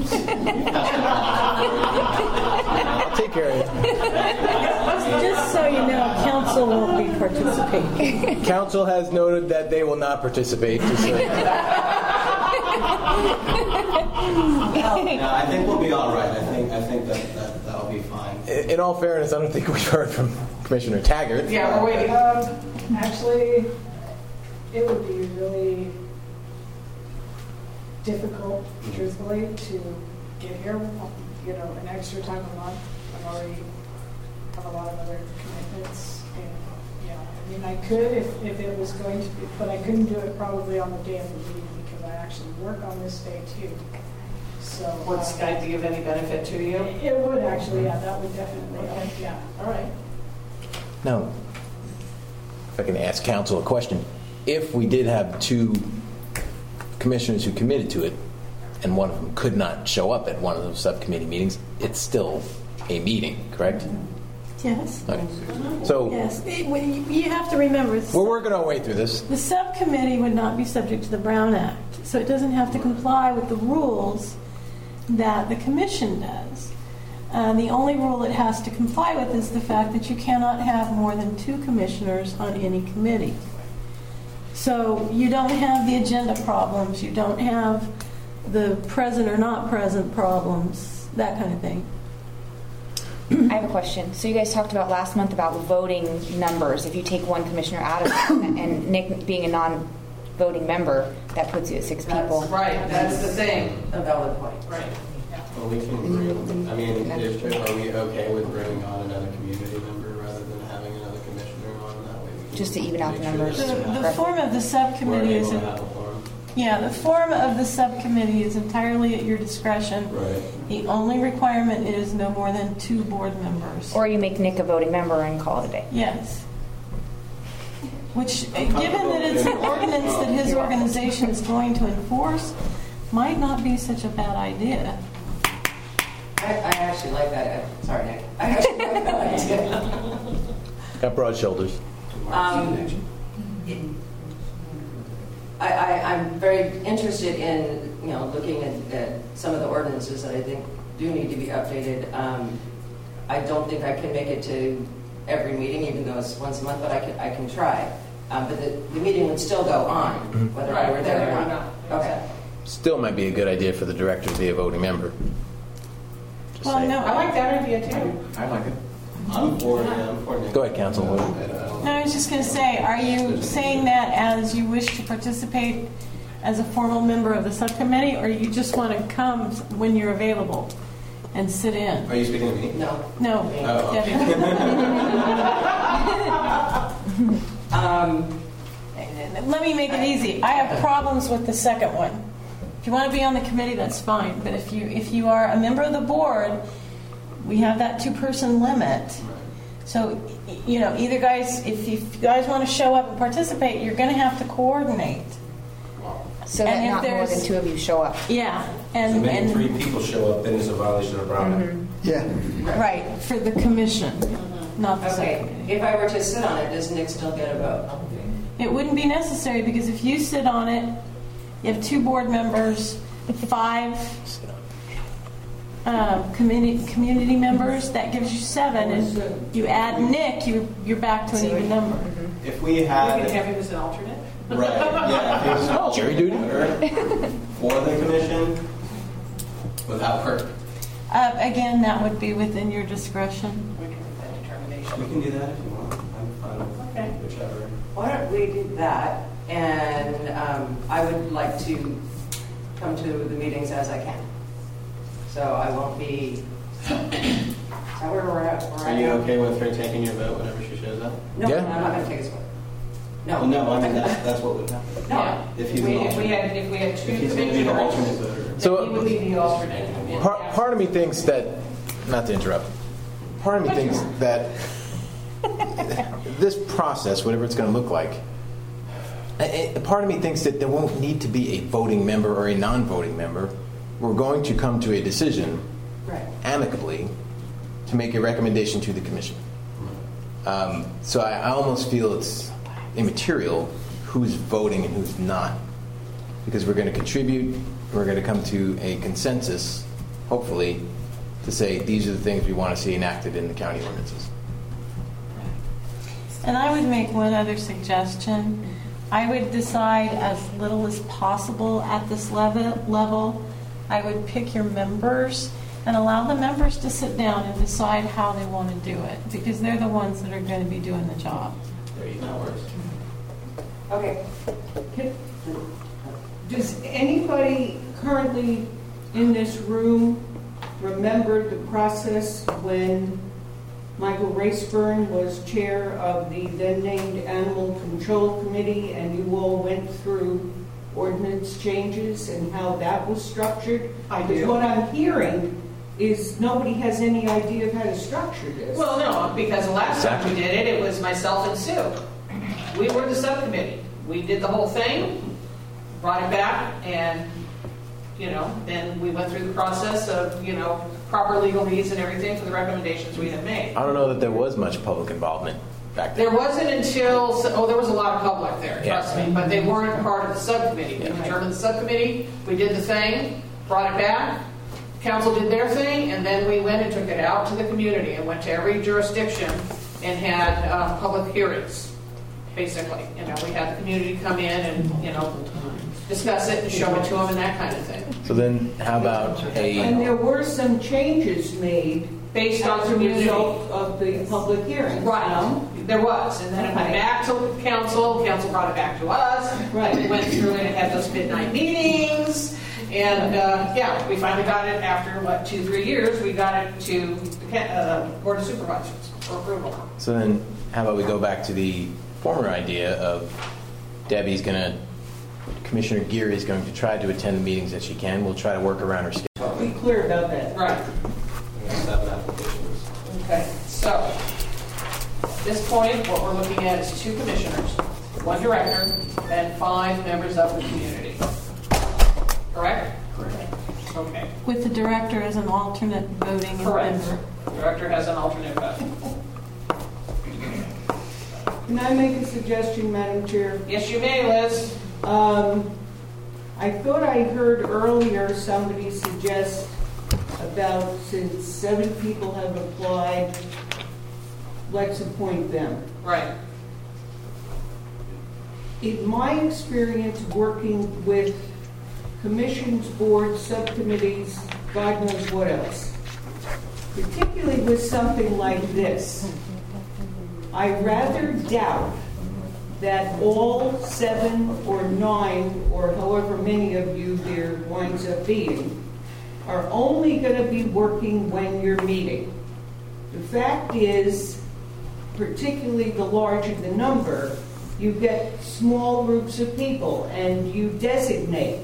I'll take care of it. Just so you know, council won't be participating. Council has noted that they will not participate. Just so you know. No, I think we'll be all right. I think I think that, that that'll be fine. In in all fairness, I don't think we've heard from Commissioner Taggart. Yeah, we're waiting. Um, actually, it would be really difficult, truthfully, to get here. You know, an extra time a month. I've already have a lot of other commitments, and yeah, I mean, I could if, if it was going to be, but I couldn't do it probably on the day of the meeting because I actually work on this day too. So would uh, Skype give any benefit to you? It would actually, yeah, that would definitely help. Yeah. All right. Now, if I can ask council a question. If we did have two commissioners who committed to it, and one of them could not show up at one of those subcommittee meetings, it's still a meeting, correct? Yes. Okay. So Yes. It- when you you have to remember, it's- we're working our way through this. the subcommittee would not be subject to the Brown Act, so it doesn't have to comply with the rules that the commission does. Uh, the only rule it has to comply with is the fact that you cannot have more than two commissioners on any committee. So you don't have the agenda problems, you don't have the present or not present problems, that kind of thing. I have a question. So you guys talked about last month about voting numbers. If you take one commissioner out of it, and Nick being a non-voting member, that puts you at six people. Right, that's the thing. A valid point. Right. Well, we can bring, I mean, if, are we okay with bringing on another community member rather than having another commissioner on that way? We can Just to even out the make sure numbers. The, that the form of the we're subcommittee is, able to have a forum. yeah, the form of the subcommittee is entirely at your discretion. Right. The only requirement is no more than two board members. Or you make Nick a voting member and call it a day. Yes. Which, uh, given that it's an ordinance that his organization is going to enforce, might not be such a bad idea. I, I actually like that. uh, Sorry, Nick. I actually like that idea. Got broad shoulders. Um, I, I, I'm very interested in, you know, looking at, at some of the ordinances that I think do need to be updated. Um, I don't think I can make it to every meeting, even though it's once a month, but I can, I can try. Um, but the, the meeting would still go on, whether I were there or not. Okay. Still might be a good idea for the director to be a voting member. Just Well, saying. no, I like that idea too. I like it. I'm for it, yeah, I'm for Nick. Go ahead, council. No, I was just going to say, are you saying that as you wish to participate as a formal member of the subcommittee, or you just want to come when you're available and sit in? Are you speaking to me? No. No. Oh, okay. um, Let me make it easy. I have problems with the second one. If you want to be on the committee, that's fine. But if you if you are a member of the board, we have that two-person limit. So, you know, either guys, if you guys want to show up and participate, you're going to have to coordinate. So that And if not more than there's- two of you show up. Yeah, So and maybe and three people show up, then it's a violation of Brown Act. Yeah. right for the commission, not the okay. subcommittee. If I were to sit on it, does Nick still get a vote? It wouldn't be necessary because if you sit on it You have two board members, five um, community community members. That gives you seven. And you add Nick, you you're back to an even number. If we We had. can have him as an alternate. Right, yeah. If he was an alternate Jury duty? member for the commission, without her. Uh, again, that would be within your discretion. We can make that determination. We can do that if you want. I'm fine with Okay. whichever. Why don't we do that? And um, I would like to come to the meetings as I can. So I won't be. Is that where we're at? Where I Are you am? okay with her taking your vote whenever she shows up? No, Yeah. I'm not going to take his vote. No. Well, no, I mean, that's, that's what would happen. No. If he's we, an if we alternate. had if we had two If he's going to be the alternate commissioners, voter. then So- he would be the alternate. Part, part of me thinks that, not to interrupt, part of me thinks that this process, whatever it's going to look like, a- a- part of me thinks that there won't need to be a voting member or a non-voting member. We're going to come to a decision Right. amicably to make a recommendation to the commission. Um, so I, I almost feel it's immaterial who's voting and who's not, because we're going to contribute, we're going to come to a consensus, hopefully, to say these are the things we want to see enacted in the county ordinances. And I would make one other suggestion. I would decide as little as possible at this level. level. I would pick your members and allow the members to sit down and decide how they want to do it, because they're the ones that are going to be doing the job. There you go. Okay. Can- Does anybody currently in this room remember the process when Michael Raceburn was chair of the then-named Animal Control Committee and you all went through ordinance changes and how that was structured? I Because do. what I'm hearing is nobody has any idea of how to structure this. Well, no, because the last time we did it, it was myself and Sue. We were the subcommittee. We did the whole thing, brought it back, and, you know, then we went through the process of, you know, proper legal needs and everything for the recommendations we had made. I don't know that there was much public involvement back then. There wasn't until, oh, there was a lot of public there, Yeah. trust me, but they weren't part of the subcommittee. We Yeah. determined the subcommittee, we did the thing, brought it back, council did their thing, and then we went and took it out to the community and went to every jurisdiction and had uh, public hearings, basically. You know, we had the community come in and, you know, discuss it and show it to them and that kind of thing. So then, how about And a, there were some changes made Based on as a community. result of the public hearings. Right, no? there was, and then it went Okay. back to council, council brought it back to us. Right. We went through it and had those midnight meetings, and, uh, yeah, we finally got it after, what, two, three years, we got it to the ca- uh, Board of Supervisors for approval. so then, how about we go back to the former idea of Debbie's going to, Commissioner Geary is going to try to attend the meetings that she can. We'll try to work around her schedule. Be clear about that. Right. We have seven applications. Okay, so, at this point, what we're looking at is two commissioners, one director, and five members of the community. Correct? Correct. Okay. With the director as an alternate voting Correct. member. Director has an alternate vote. Can I make a suggestion, Madam Chair? Yes, you may, Liz. Um, I thought I heard earlier somebody suggest about, since seven people have applied, let's appoint them. Right. In my experience working with commissions, boards, subcommittees, God knows what else, particularly with something like this, I rather doubt that all seven or nine, or however many of you there winds up being, are only going to be working when you're meeting. The fact is, particularly the larger the number, you get small groups of people and you designate,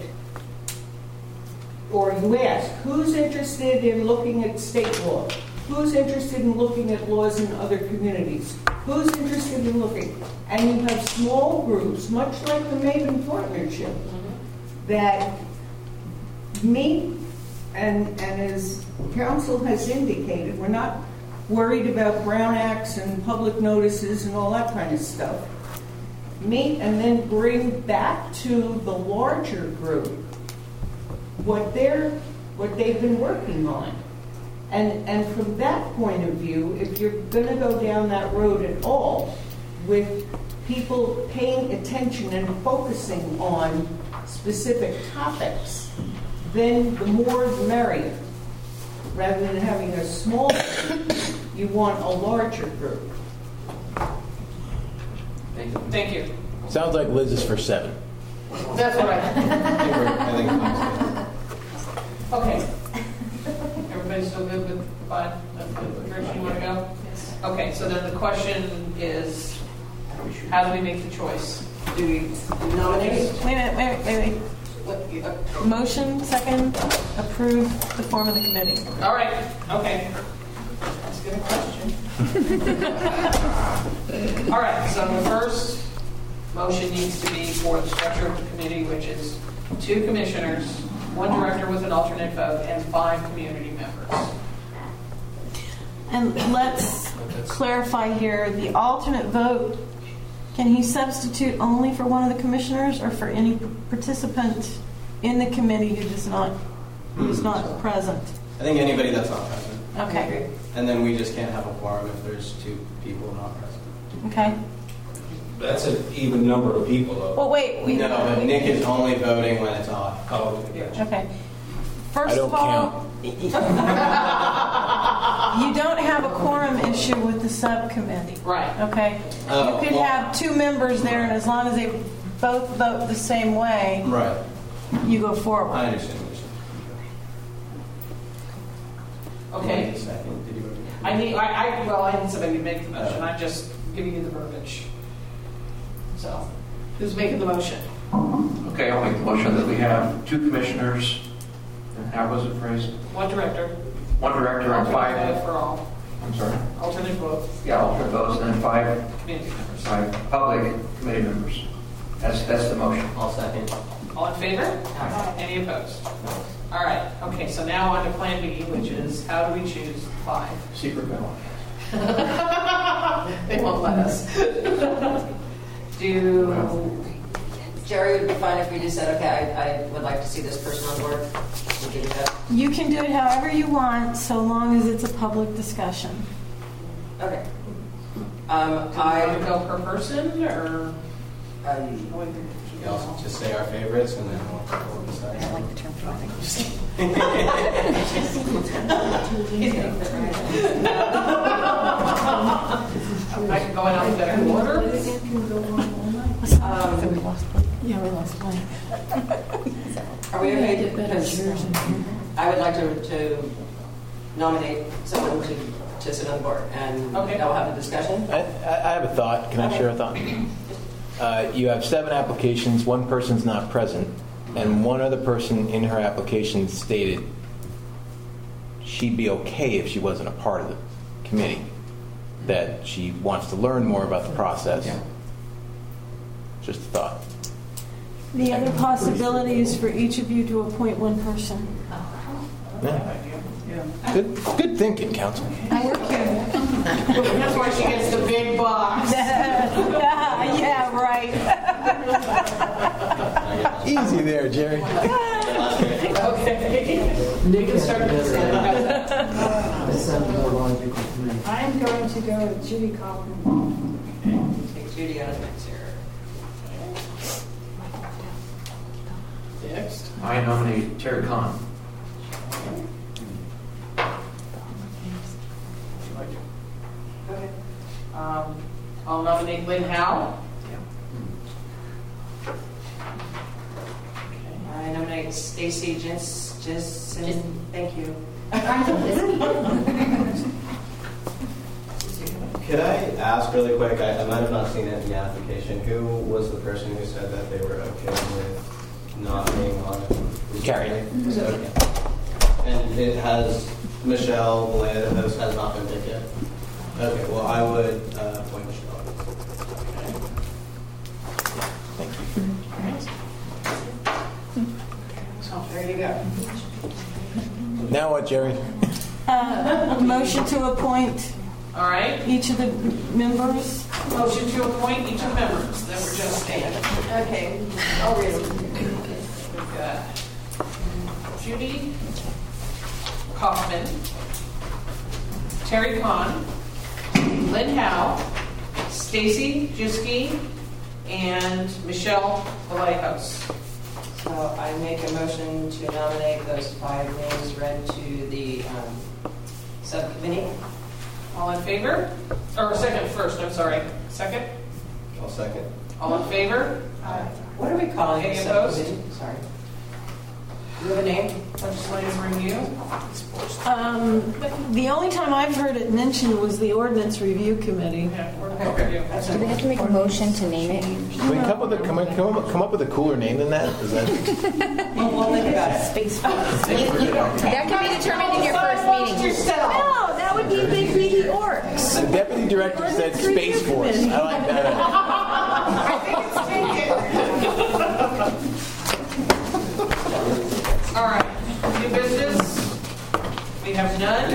or you ask, who's interested in looking at state law? Who's interested in looking at laws in other communities? Who's interested in looking? And you have small groups, much like the Maven Partnership, that meet, and, and as council has indicated, we're not worried about Brown Acts and public notices and all that kind of stuff. meet and then bring back to the larger group what they're, what they've been working on. And, and from that point of view, if you're going to go down that road at all, with people paying attention and focusing on specific topics, then the more the merrier. Rather than having a small group, you want a larger group. Thank you. Thank you. Sounds like Liz is for seven. That's what I I think Okay. Everybody still good with five? That's good. Direction you want to go? Yes. Okay, so then the question is, how do we make the choice? Do we nominate? Wait a minute, wait, wait, wait. wait. Motion, second, approve the form of the committee. All right, okay. That's a good question. All right, so the first motion needs to be for the structure of the committee, which is two commissioners, one director with an alternate vote, and five community members. And let's clarify here, the alternate vote, can he substitute only for one of the commissioners or for any participant in the committee who does not, who is not present? I think anybody that's not present. Okay. And then we just can't have a quorum if there's two people not present. Okay. That's an even number of people, though. Well, wait. We, no, but Nick is only voting when it's off. Oh, okay. First I don't of all, you don't have a quorum issue with the subcommittee. Right. Okay. Oh, you could well, have two members there, and as long as they both vote the same way, right, you go forward. I understand. Okay. Second. Did you I need, I, I, well, I need somebody to make the motion. I'm just giving you the verbiage. So, who's making the motion? Okay, I'll make the motion that we have two commissioners, and how was it phrased? One director. One director and Alternate five. vote for all. I'm sorry? Alternate vote. Yeah, alternate votes, and then five, Community members. five public committee members. That's, that's the motion. I'll second. All in favor? Aye. Any opposed? All right. Okay, so now on to Plan B, which is how do we choose five? Secret ballot. They won't let us. Do... Jerry, would be fine if we just said, okay, I, I would like to see this person on board. We can do that. You can do it however you want, so long as it's a public discussion. Okay. Um, Do I we want to go per person, or? Um, I'll just say our favorites and then we'll, we'll decide. I like the term favorites. I can go in alphabetical order. Um, Yeah, we lost one. Are we okay? Because I would like to, to nominate someone to, to sit on the board, and Okay. then we'll have a discussion. I, I I have a thought. Can I share a thought? Uh, you have seven applications. One person's not present, and one other person in her application stated she'd be okay if she wasn't a part of the committee. That she wants to learn more about the process. Yeah. Just a thought. The other possibility is for each of you to appoint one person. Yeah. Good, good thinking, Council. I work here. That's why she gets the big box. yeah, yeah, right. Easy there, Jerry. Okay. Nick can start this. I'm going to go with Judy Kaufman. Take Judy out of the mix here. Next. I nominate Terry Khan. Okay. Um, I'll nominate Lynn Howe. I nominate Stacy Jens, Jensen. Thank you. Could I ask really quick, I, I might have not seen it in the application, who was the person who said that they were okay with not being on it? Carrie. Okay. And it has, Michelle, Blair, those has not been picked yet? Okay, well, I would uh, appoint Michelle. Thank you. So there you go. Now what, Jerry? Uh, motion to appoint All right. each of the members. Motion to appoint each of the members that were just stated. Okay, I'll read them. We've got Judy Kaufman, Terry Kahn, Lynn Howe, Stacy Jiske, and Michelle Lighthouse. So I make a motion to nominate those five names read to the um, subcommittee. All in favor? Or second first, I'm sorry. Second? I'll second. All in favor? Aye. What are we calling Any the opposed? subcommittee? Sorry. Do you have a name? Legislative review? Um, the only time I've heard it mentioned was the ordinance review committee. Yeah, ordinance review. That's Do we have to make a motion to name it? Can we come up with a, come, on, come, up, come up with a cooler name than that? Is that Well, we'll think about it. Space That can be determined in your first meeting. No, that would be Big Meaty Orcs. the deputy director said Space Force. I like that. All right, new business? We have none.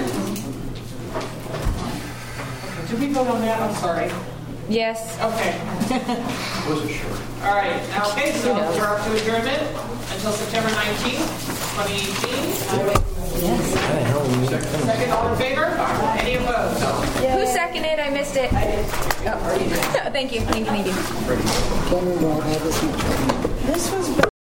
Okay, did we vote on that? I'm sorry. Yes. Okay. Was it sure? All right, okay, so we're up to adjournment until September nineteenth, twenty eighteen. Second, all in favor? Any opposed? Who seconded? I missed it. Oh, thank you, thank you, thank you. This was.